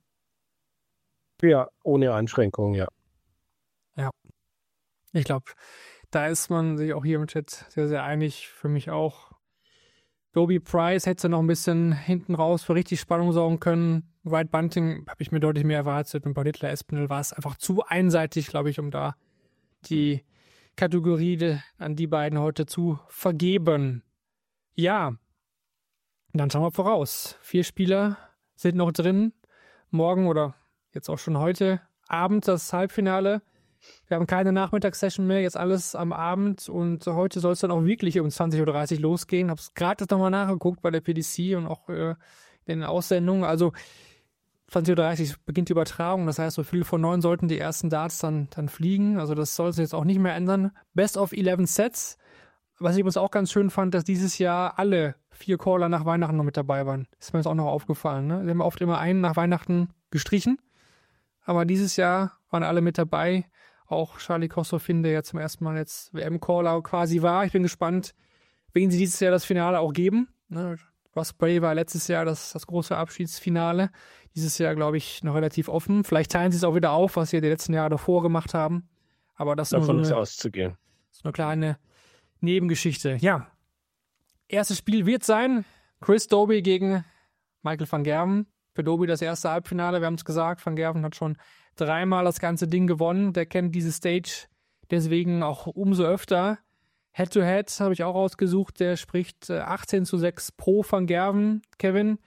Ja, ohne Einschränkung, ja. Ja, ich glaube, da ist man sich auch hier im Chat sehr, sehr einig. Für mich auch. Doby Price hätte noch ein bisschen hinten raus für richtig Spannung sorgen können. White Bunting habe ich mir deutlich mehr erwartet. Und bei Littler Espinel war es einfach zu einseitig, glaube ich, um da die Kategorie an die beiden heute zu vergeben. Ja, dann schauen wir voraus. 4 Spieler sind noch drin. Morgen oder jetzt auch schon heute Abend das Halbfinale. Wir haben keine Nachmittagssession mehr, jetzt alles am Abend. Und heute soll es dann auch wirklich um 20.30 Uhr losgehen. Habe es gerade nochmal nachgeguckt bei der PDC und auch in den Aussendungen. Also 20.30 Uhr beginnt die Übertragung. Das heißt, so viel vor 9 sollten die ersten Darts dann fliegen. Also das soll sich jetzt auch nicht mehr ändern. Best of 11 Sets. Was ich übrigens auch ganz schön fand, dass dieses Jahr alle 4 Caller nach Weihnachten noch mit dabei waren. Ist mir jetzt auch noch aufgefallen. Ne? Wir haben oft immer einen nach Weihnachten gestrichen. Aber dieses Jahr waren alle mit dabei. Auch Charlie Kossofin, der ja zum ersten Mal jetzt WM-Caller quasi war. Ich bin gespannt, wen sie dieses Jahr das Finale auch geben. Ne? Ross Bray war letztes Jahr das große Abschiedsfinale. Dieses Jahr, glaube ich, noch relativ offen. Vielleicht teilen sie es auch wieder auf, was sie die letzten Jahre davor gemacht haben. Aber das davon ist auszugehen. So eine kleine Nebengeschichte. Ja, erstes Spiel wird sein Chris Doby gegen Michael van Gerwen. Für Doby das erste Halbfinale, wir haben es gesagt. Van Gerwen hat schon 3-mal das ganze Ding gewonnen. Der kennt diese Stage deswegen auch umso öfter. Head-to-Head habe ich auch ausgesucht. Der spricht 18:6 pro Van Gerwen. Kevin,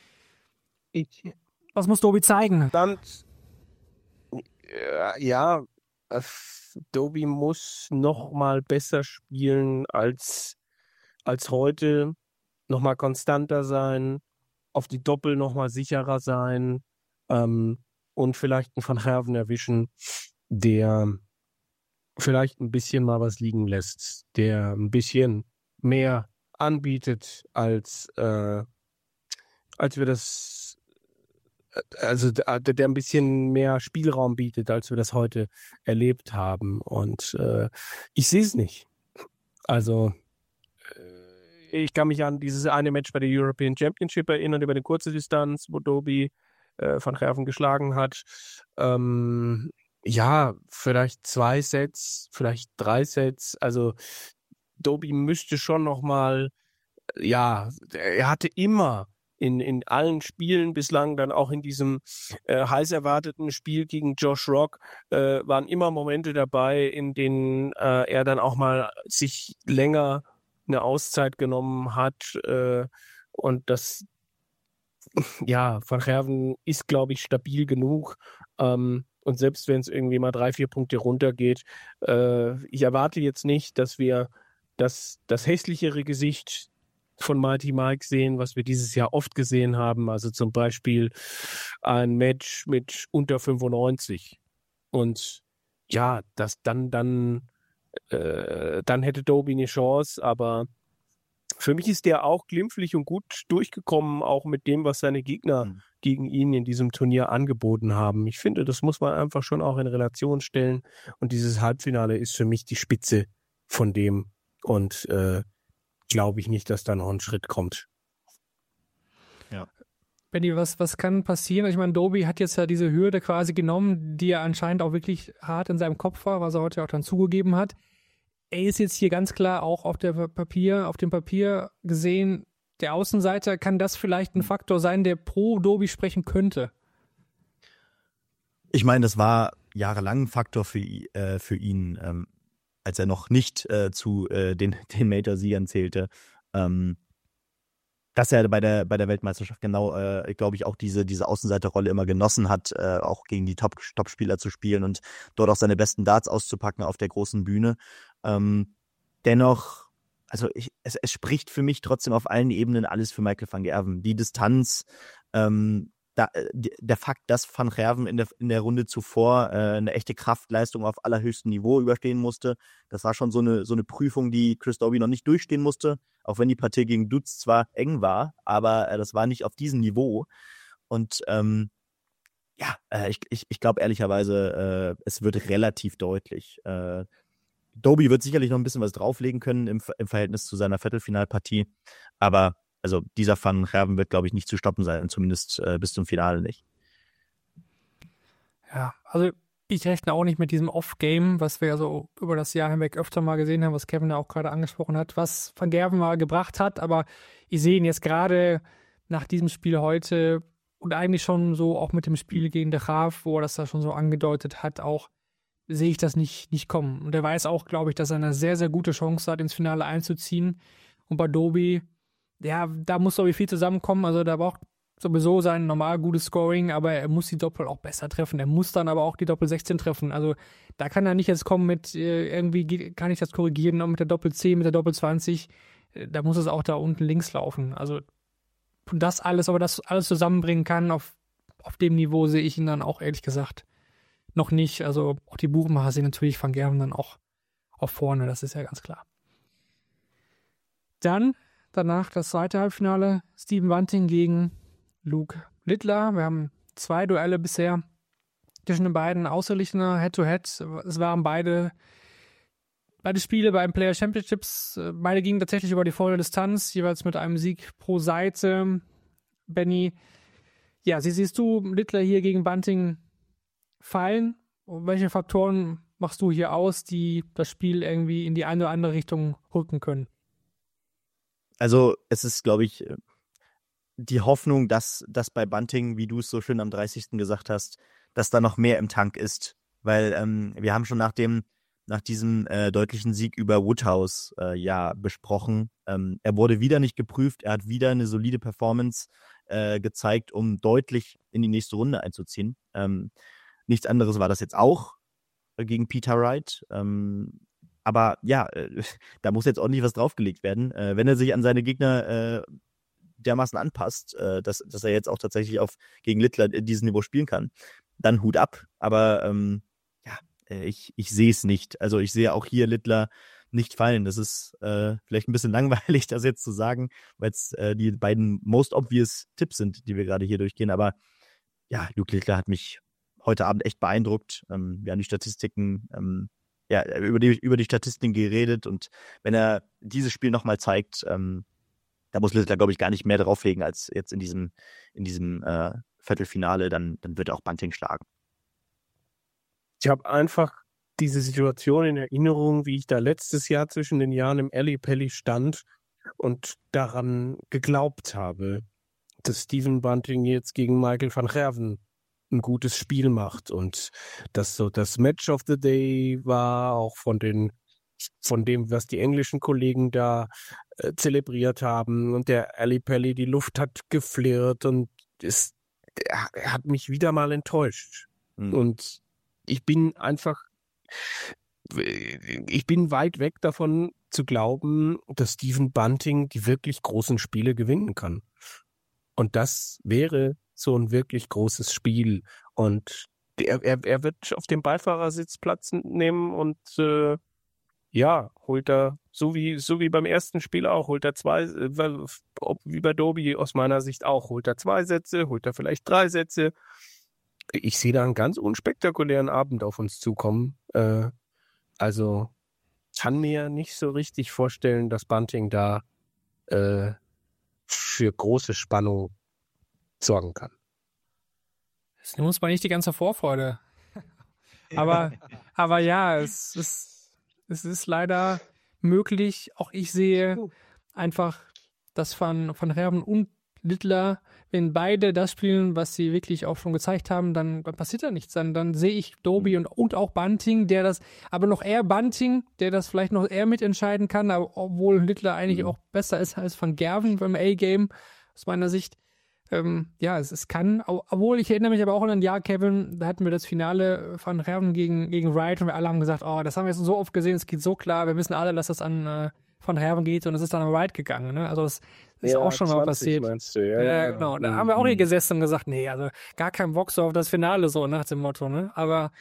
was muss Doby zeigen? Dann, ja, Doby muss noch mal besser spielen als heute. Noch mal konstanter sein, auf die Doppel noch mal sicherer sein und vielleicht einen Van Gerwen erwischen, der vielleicht ein bisschen mal was liegen lässt, der ein bisschen mehr anbietet, als wir das, also der ein bisschen mehr Spielraum bietet, als wir das heute erlebt haben. Und ich sehe es nicht. Also ich kann mich an dieses eine Match bei der European Championship erinnern, über eine kurze Distanz, wo Doby Van Gerwen geschlagen hat. Ja, vielleicht 2 Sets, vielleicht 3 Sets. Also Doby müsste schon nochmal, ja, er hatte immer in allen Spielen bislang, dann auch in diesem heiß erwarteten Spiel gegen Josh Rock, waren immer Momente dabei, in denen er dann auch mal sich länger eine Auszeit genommen hat und das, ja, Van Gerwen ist, glaube ich, stabil genug und selbst wenn es irgendwie mal 3-4 Punkte runtergeht, ich erwarte jetzt nicht, dass wir das hässlichere Gesicht von Mighty Mike sehen, was wir dieses Jahr oft gesehen haben, also zum Beispiel ein Match mit unter 95 und ja, das dann hätte Doby eine Chance, aber für mich ist der auch glimpflich und gut durchgekommen, auch mit dem, was seine Gegner gegen ihn in diesem Turnier angeboten haben. Ich finde, das muss man einfach schon auch in Relation stellen und dieses Halbfinale ist für mich die Spitze von dem und glaube ich nicht, dass da noch ein Schritt kommt. Ja. Benni, was kann passieren? Ich meine, Doby hat jetzt ja diese Hürde quasi genommen, die er anscheinend auch wirklich hart in seinem Kopf war, was er heute auch dann zugegeben hat. Er ist jetzt hier ganz klar auch auf dem Papier gesehen, der Außenseiter. Kann das vielleicht ein Faktor sein, der pro Doby sprechen könnte? Ich meine, das war jahrelang ein Faktor für ihn, als er noch nicht zu den Major-Siegern zählte. Dass er bei der Weltmeisterschaft genau, glaube ich, auch diese Außenseiterrolle immer genossen hat, auch gegen die Top-Spieler zu spielen und dort auch seine besten Darts auszupacken auf der großen Bühne. Dennoch es spricht für mich trotzdem auf allen Ebenen alles für Michael van Gerwen. Die Distanz, der Fakt, dass Van Gerwen in der Runde zuvor eine echte Kraftleistung auf allerhöchstem Niveau überstehen musste, das war schon so eine Prüfung, die Chris Dobey noch nicht durchstehen musste, auch wenn die Partie gegen Dutz zwar eng war, aber das war nicht auf diesem Niveau. Und ich glaube ehrlicherweise, es wird relativ deutlich. Dobey wird sicherlich noch ein bisschen was drauflegen können im Verhältnis zu seiner Viertelfinalpartie, aber also dieser Van Gerwen wird, glaube ich, nicht zu stoppen sein, zumindest bis zum Finale nicht. Ja, also ich rechne auch nicht mit diesem Off-Game, was wir ja so über das Jahr hinweg öfter mal gesehen haben, was Kevin ja auch gerade angesprochen hat, was Van Gerwen mal gebracht hat, aber ich sehe ihn jetzt gerade nach diesem Spiel heute und eigentlich schon so auch mit dem Spiel gegen De Graaf, wo er das da schon so angedeutet hat, auch sehe ich das nicht kommen. Und er weiß auch, glaube ich, dass er eine sehr, sehr gute Chance hat, ins Finale einzuziehen. Und bei Dobey, ja, da muss so viel zusammenkommen. Also da braucht sowieso sein normal gutes Scoring, aber er muss die Doppel auch besser treffen. Er muss dann aber auch die Doppel 16 treffen. Also da kann er nicht jetzt kommen mit, irgendwie kann ich das korrigieren, mit der Doppel 10, mit der Doppel 20. Da muss es auch da unten links laufen. Also das alles zusammenbringen kann, auf dem Niveau sehe ich ihn dann auch ehrlich gesagt noch nicht. Also auch die Buchmacher sehen natürlich Van Gerwen dann auch auf vorne, das ist ja ganz klar. Dann danach das zweite Halbfinale, Stephen Bunting gegen Luke Littler. Wir haben 2 Duelle bisher zwischen den beiden Außerlichter Head-to-Head. Es waren beide Spiele bei den Player Championships. Beide gingen tatsächlich über die volle Distanz, jeweils mit einem Sieg pro Seite. Benny, ja, siehst du Littler hier gegen Bunting fallen? Und welche Faktoren machst du hier aus, die das Spiel irgendwie in die eine oder andere Richtung rücken können? Also es ist, glaube ich, die Hoffnung, dass bei Bunting, wie du es so schön am 30. gesagt hast, dass da noch mehr im Tank ist. Weil wir haben schon nach diesem deutlichen Sieg über Woodhouse besprochen. Er wurde wieder nicht geprüft, er hat wieder eine solide Performance gezeigt, um deutlich in die nächste Runde einzuziehen. Nichts anderes war das jetzt auch gegen Peter Wright. Aber ja, da muss jetzt ordentlich was draufgelegt werden. Wenn er sich an seine Gegner dermaßen anpasst, dass er jetzt auch tatsächlich gegen Littler dieses Niveau spielen kann, dann Hut ab. Aber ich sehe es nicht. Also ich sehe auch hier Littler nicht fallen. Das ist vielleicht ein bisschen langweilig, das jetzt zu sagen, weil es die beiden most obvious Tipps sind, die wir gerade hier durchgehen. Aber ja, Luke Littler hat mich heute Abend echt beeindruckt. Wir haben die Statistiken, über die Statistiken geredet, und wenn er dieses Spiel nochmal zeigt, da muss Littler, glaube ich, gar nicht mehr drauflegen als jetzt in diesem Viertelfinale, dann wird er auch Bunting schlagen. Ich habe einfach diese Situation in Erinnerung, wie ich da letztes Jahr zwischen den Jahren im Ellipelli stand und daran geglaubt habe, dass Stephen Bunting jetzt gegen Michael van Gerwen ein gutes Spiel macht, und dass so das Match of the Day war, auch von dem, was die englischen Kollegen da zelebriert haben, und der Ellipelli, die Luft hat geflirrt, und er hat mich wieder mal enttäuscht. Und ich bin weit weg davon zu glauben, dass Stephen Bunting die wirklich großen Spiele gewinnen kann. Und das wäre so ein wirklich großes Spiel. Und er wird auf dem Beifahrersitz Platz nehmen und holt er, so wie beim ersten Spiel auch, holt er 2, wie bei Dobey aus meiner Sicht auch, holt er 2 Sätze, holt er vielleicht 3 Sätze. Ich sehe da einen ganz unspektakulären Abend auf uns zukommen. Also kann mir nicht so richtig vorstellen, dass Bunting da für große Spannung sorgen kann. Das nimmt uns mal nicht die ganze Vorfreude. aber ja, es ist leider möglich. Auch ich sehe einfach, dass Van Gerwen und Littler, wenn beide das spielen, was sie wirklich auch schon gezeigt haben, dann passiert da nichts. Dann sehe ich Dobey und auch Bunting, aber noch eher Bunting, der das vielleicht noch eher mitentscheiden kann, aber obwohl Littler eigentlich auch besser ist als Van Gerwen beim A-Game, aus meiner Sicht. Es kann, obwohl ich erinnere mich aber auch an ein Jahr, Kevin, da hatten wir das Finale von Gerwen gegen Wright, und wir alle haben gesagt, das haben wir jetzt so oft gesehen, es geht so klar, wir wissen alle, dass das an von Herben geht und es ist dann aber weit gegangen. Ne? Also es ist auch schon mal passiert. Meinst du? Ja, genau. Da haben wir auch hier gesessen und gesagt, nee, also gar kein Bock so auf das Finale, so nach dem Motto. Ne? Aber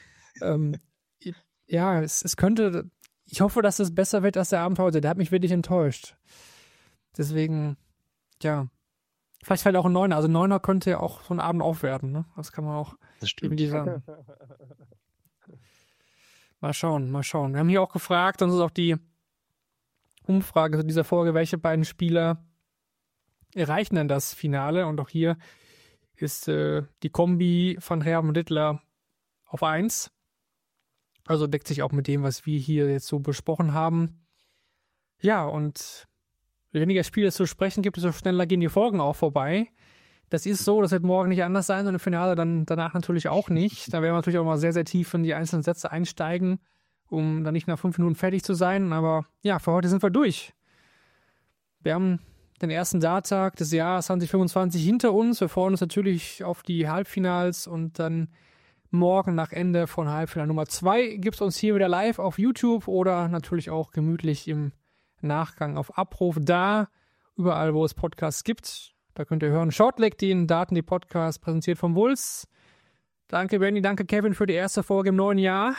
ja, es könnte, ich hoffe, dass es besser wird als der Abend heute. Der hat mich wirklich enttäuscht. Deswegen, ja, vielleicht fällt auch ein Neuner. Also ein Neuner könnte ja auch so ein Abend aufwerten. Ne? Das kann man auch irgendwie sagen. Mal schauen. Wir haben hier auch gefragt, und das ist auch die Umfrage zu dieser Folge, welche beiden Spieler erreichen denn das Finale? Und auch hier ist die Kombi von Herben und Littler auf 1. Also deckt sich auch mit dem, was wir hier jetzt so besprochen haben. Ja, und je weniger Spiele zu sprechen gibt, desto schneller gehen die Folgen auch vorbei. Das ist so, das wird morgen nicht anders sein und im Finale dann danach natürlich auch nicht. Da werden wir natürlich auch mal sehr, sehr tief in die einzelnen Sätze einsteigen, um dann nicht nach 5 Minuten fertig zu sein. Aber ja, für heute sind wir durch. Wir haben den ersten Darttag des Jahres 2025 hinter uns. Wir freuen uns natürlich auf die Halbfinals und dann morgen nach Ende von Halbfinale Nummer 2 gibt es uns hier wieder live auf YouTube oder natürlich auch gemütlich im Nachgang auf Abruf da, überall, wo es Podcasts gibt. Da könnt ihr hören. Shortleg, den Daten, die Podcast präsentiert vom Bulls. Danke, Benny, danke, Kevin, für die erste Folge im neuen Jahr.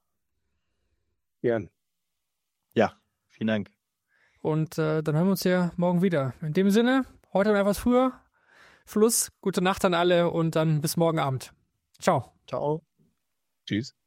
Gern. Ja, vielen Dank. Und dann hören wir uns ja morgen wieder. In dem Sinne, heute noch etwas früher. Schluss, gute Nacht an alle und dann bis morgen Abend. Ciao. Ciao. Tschüss.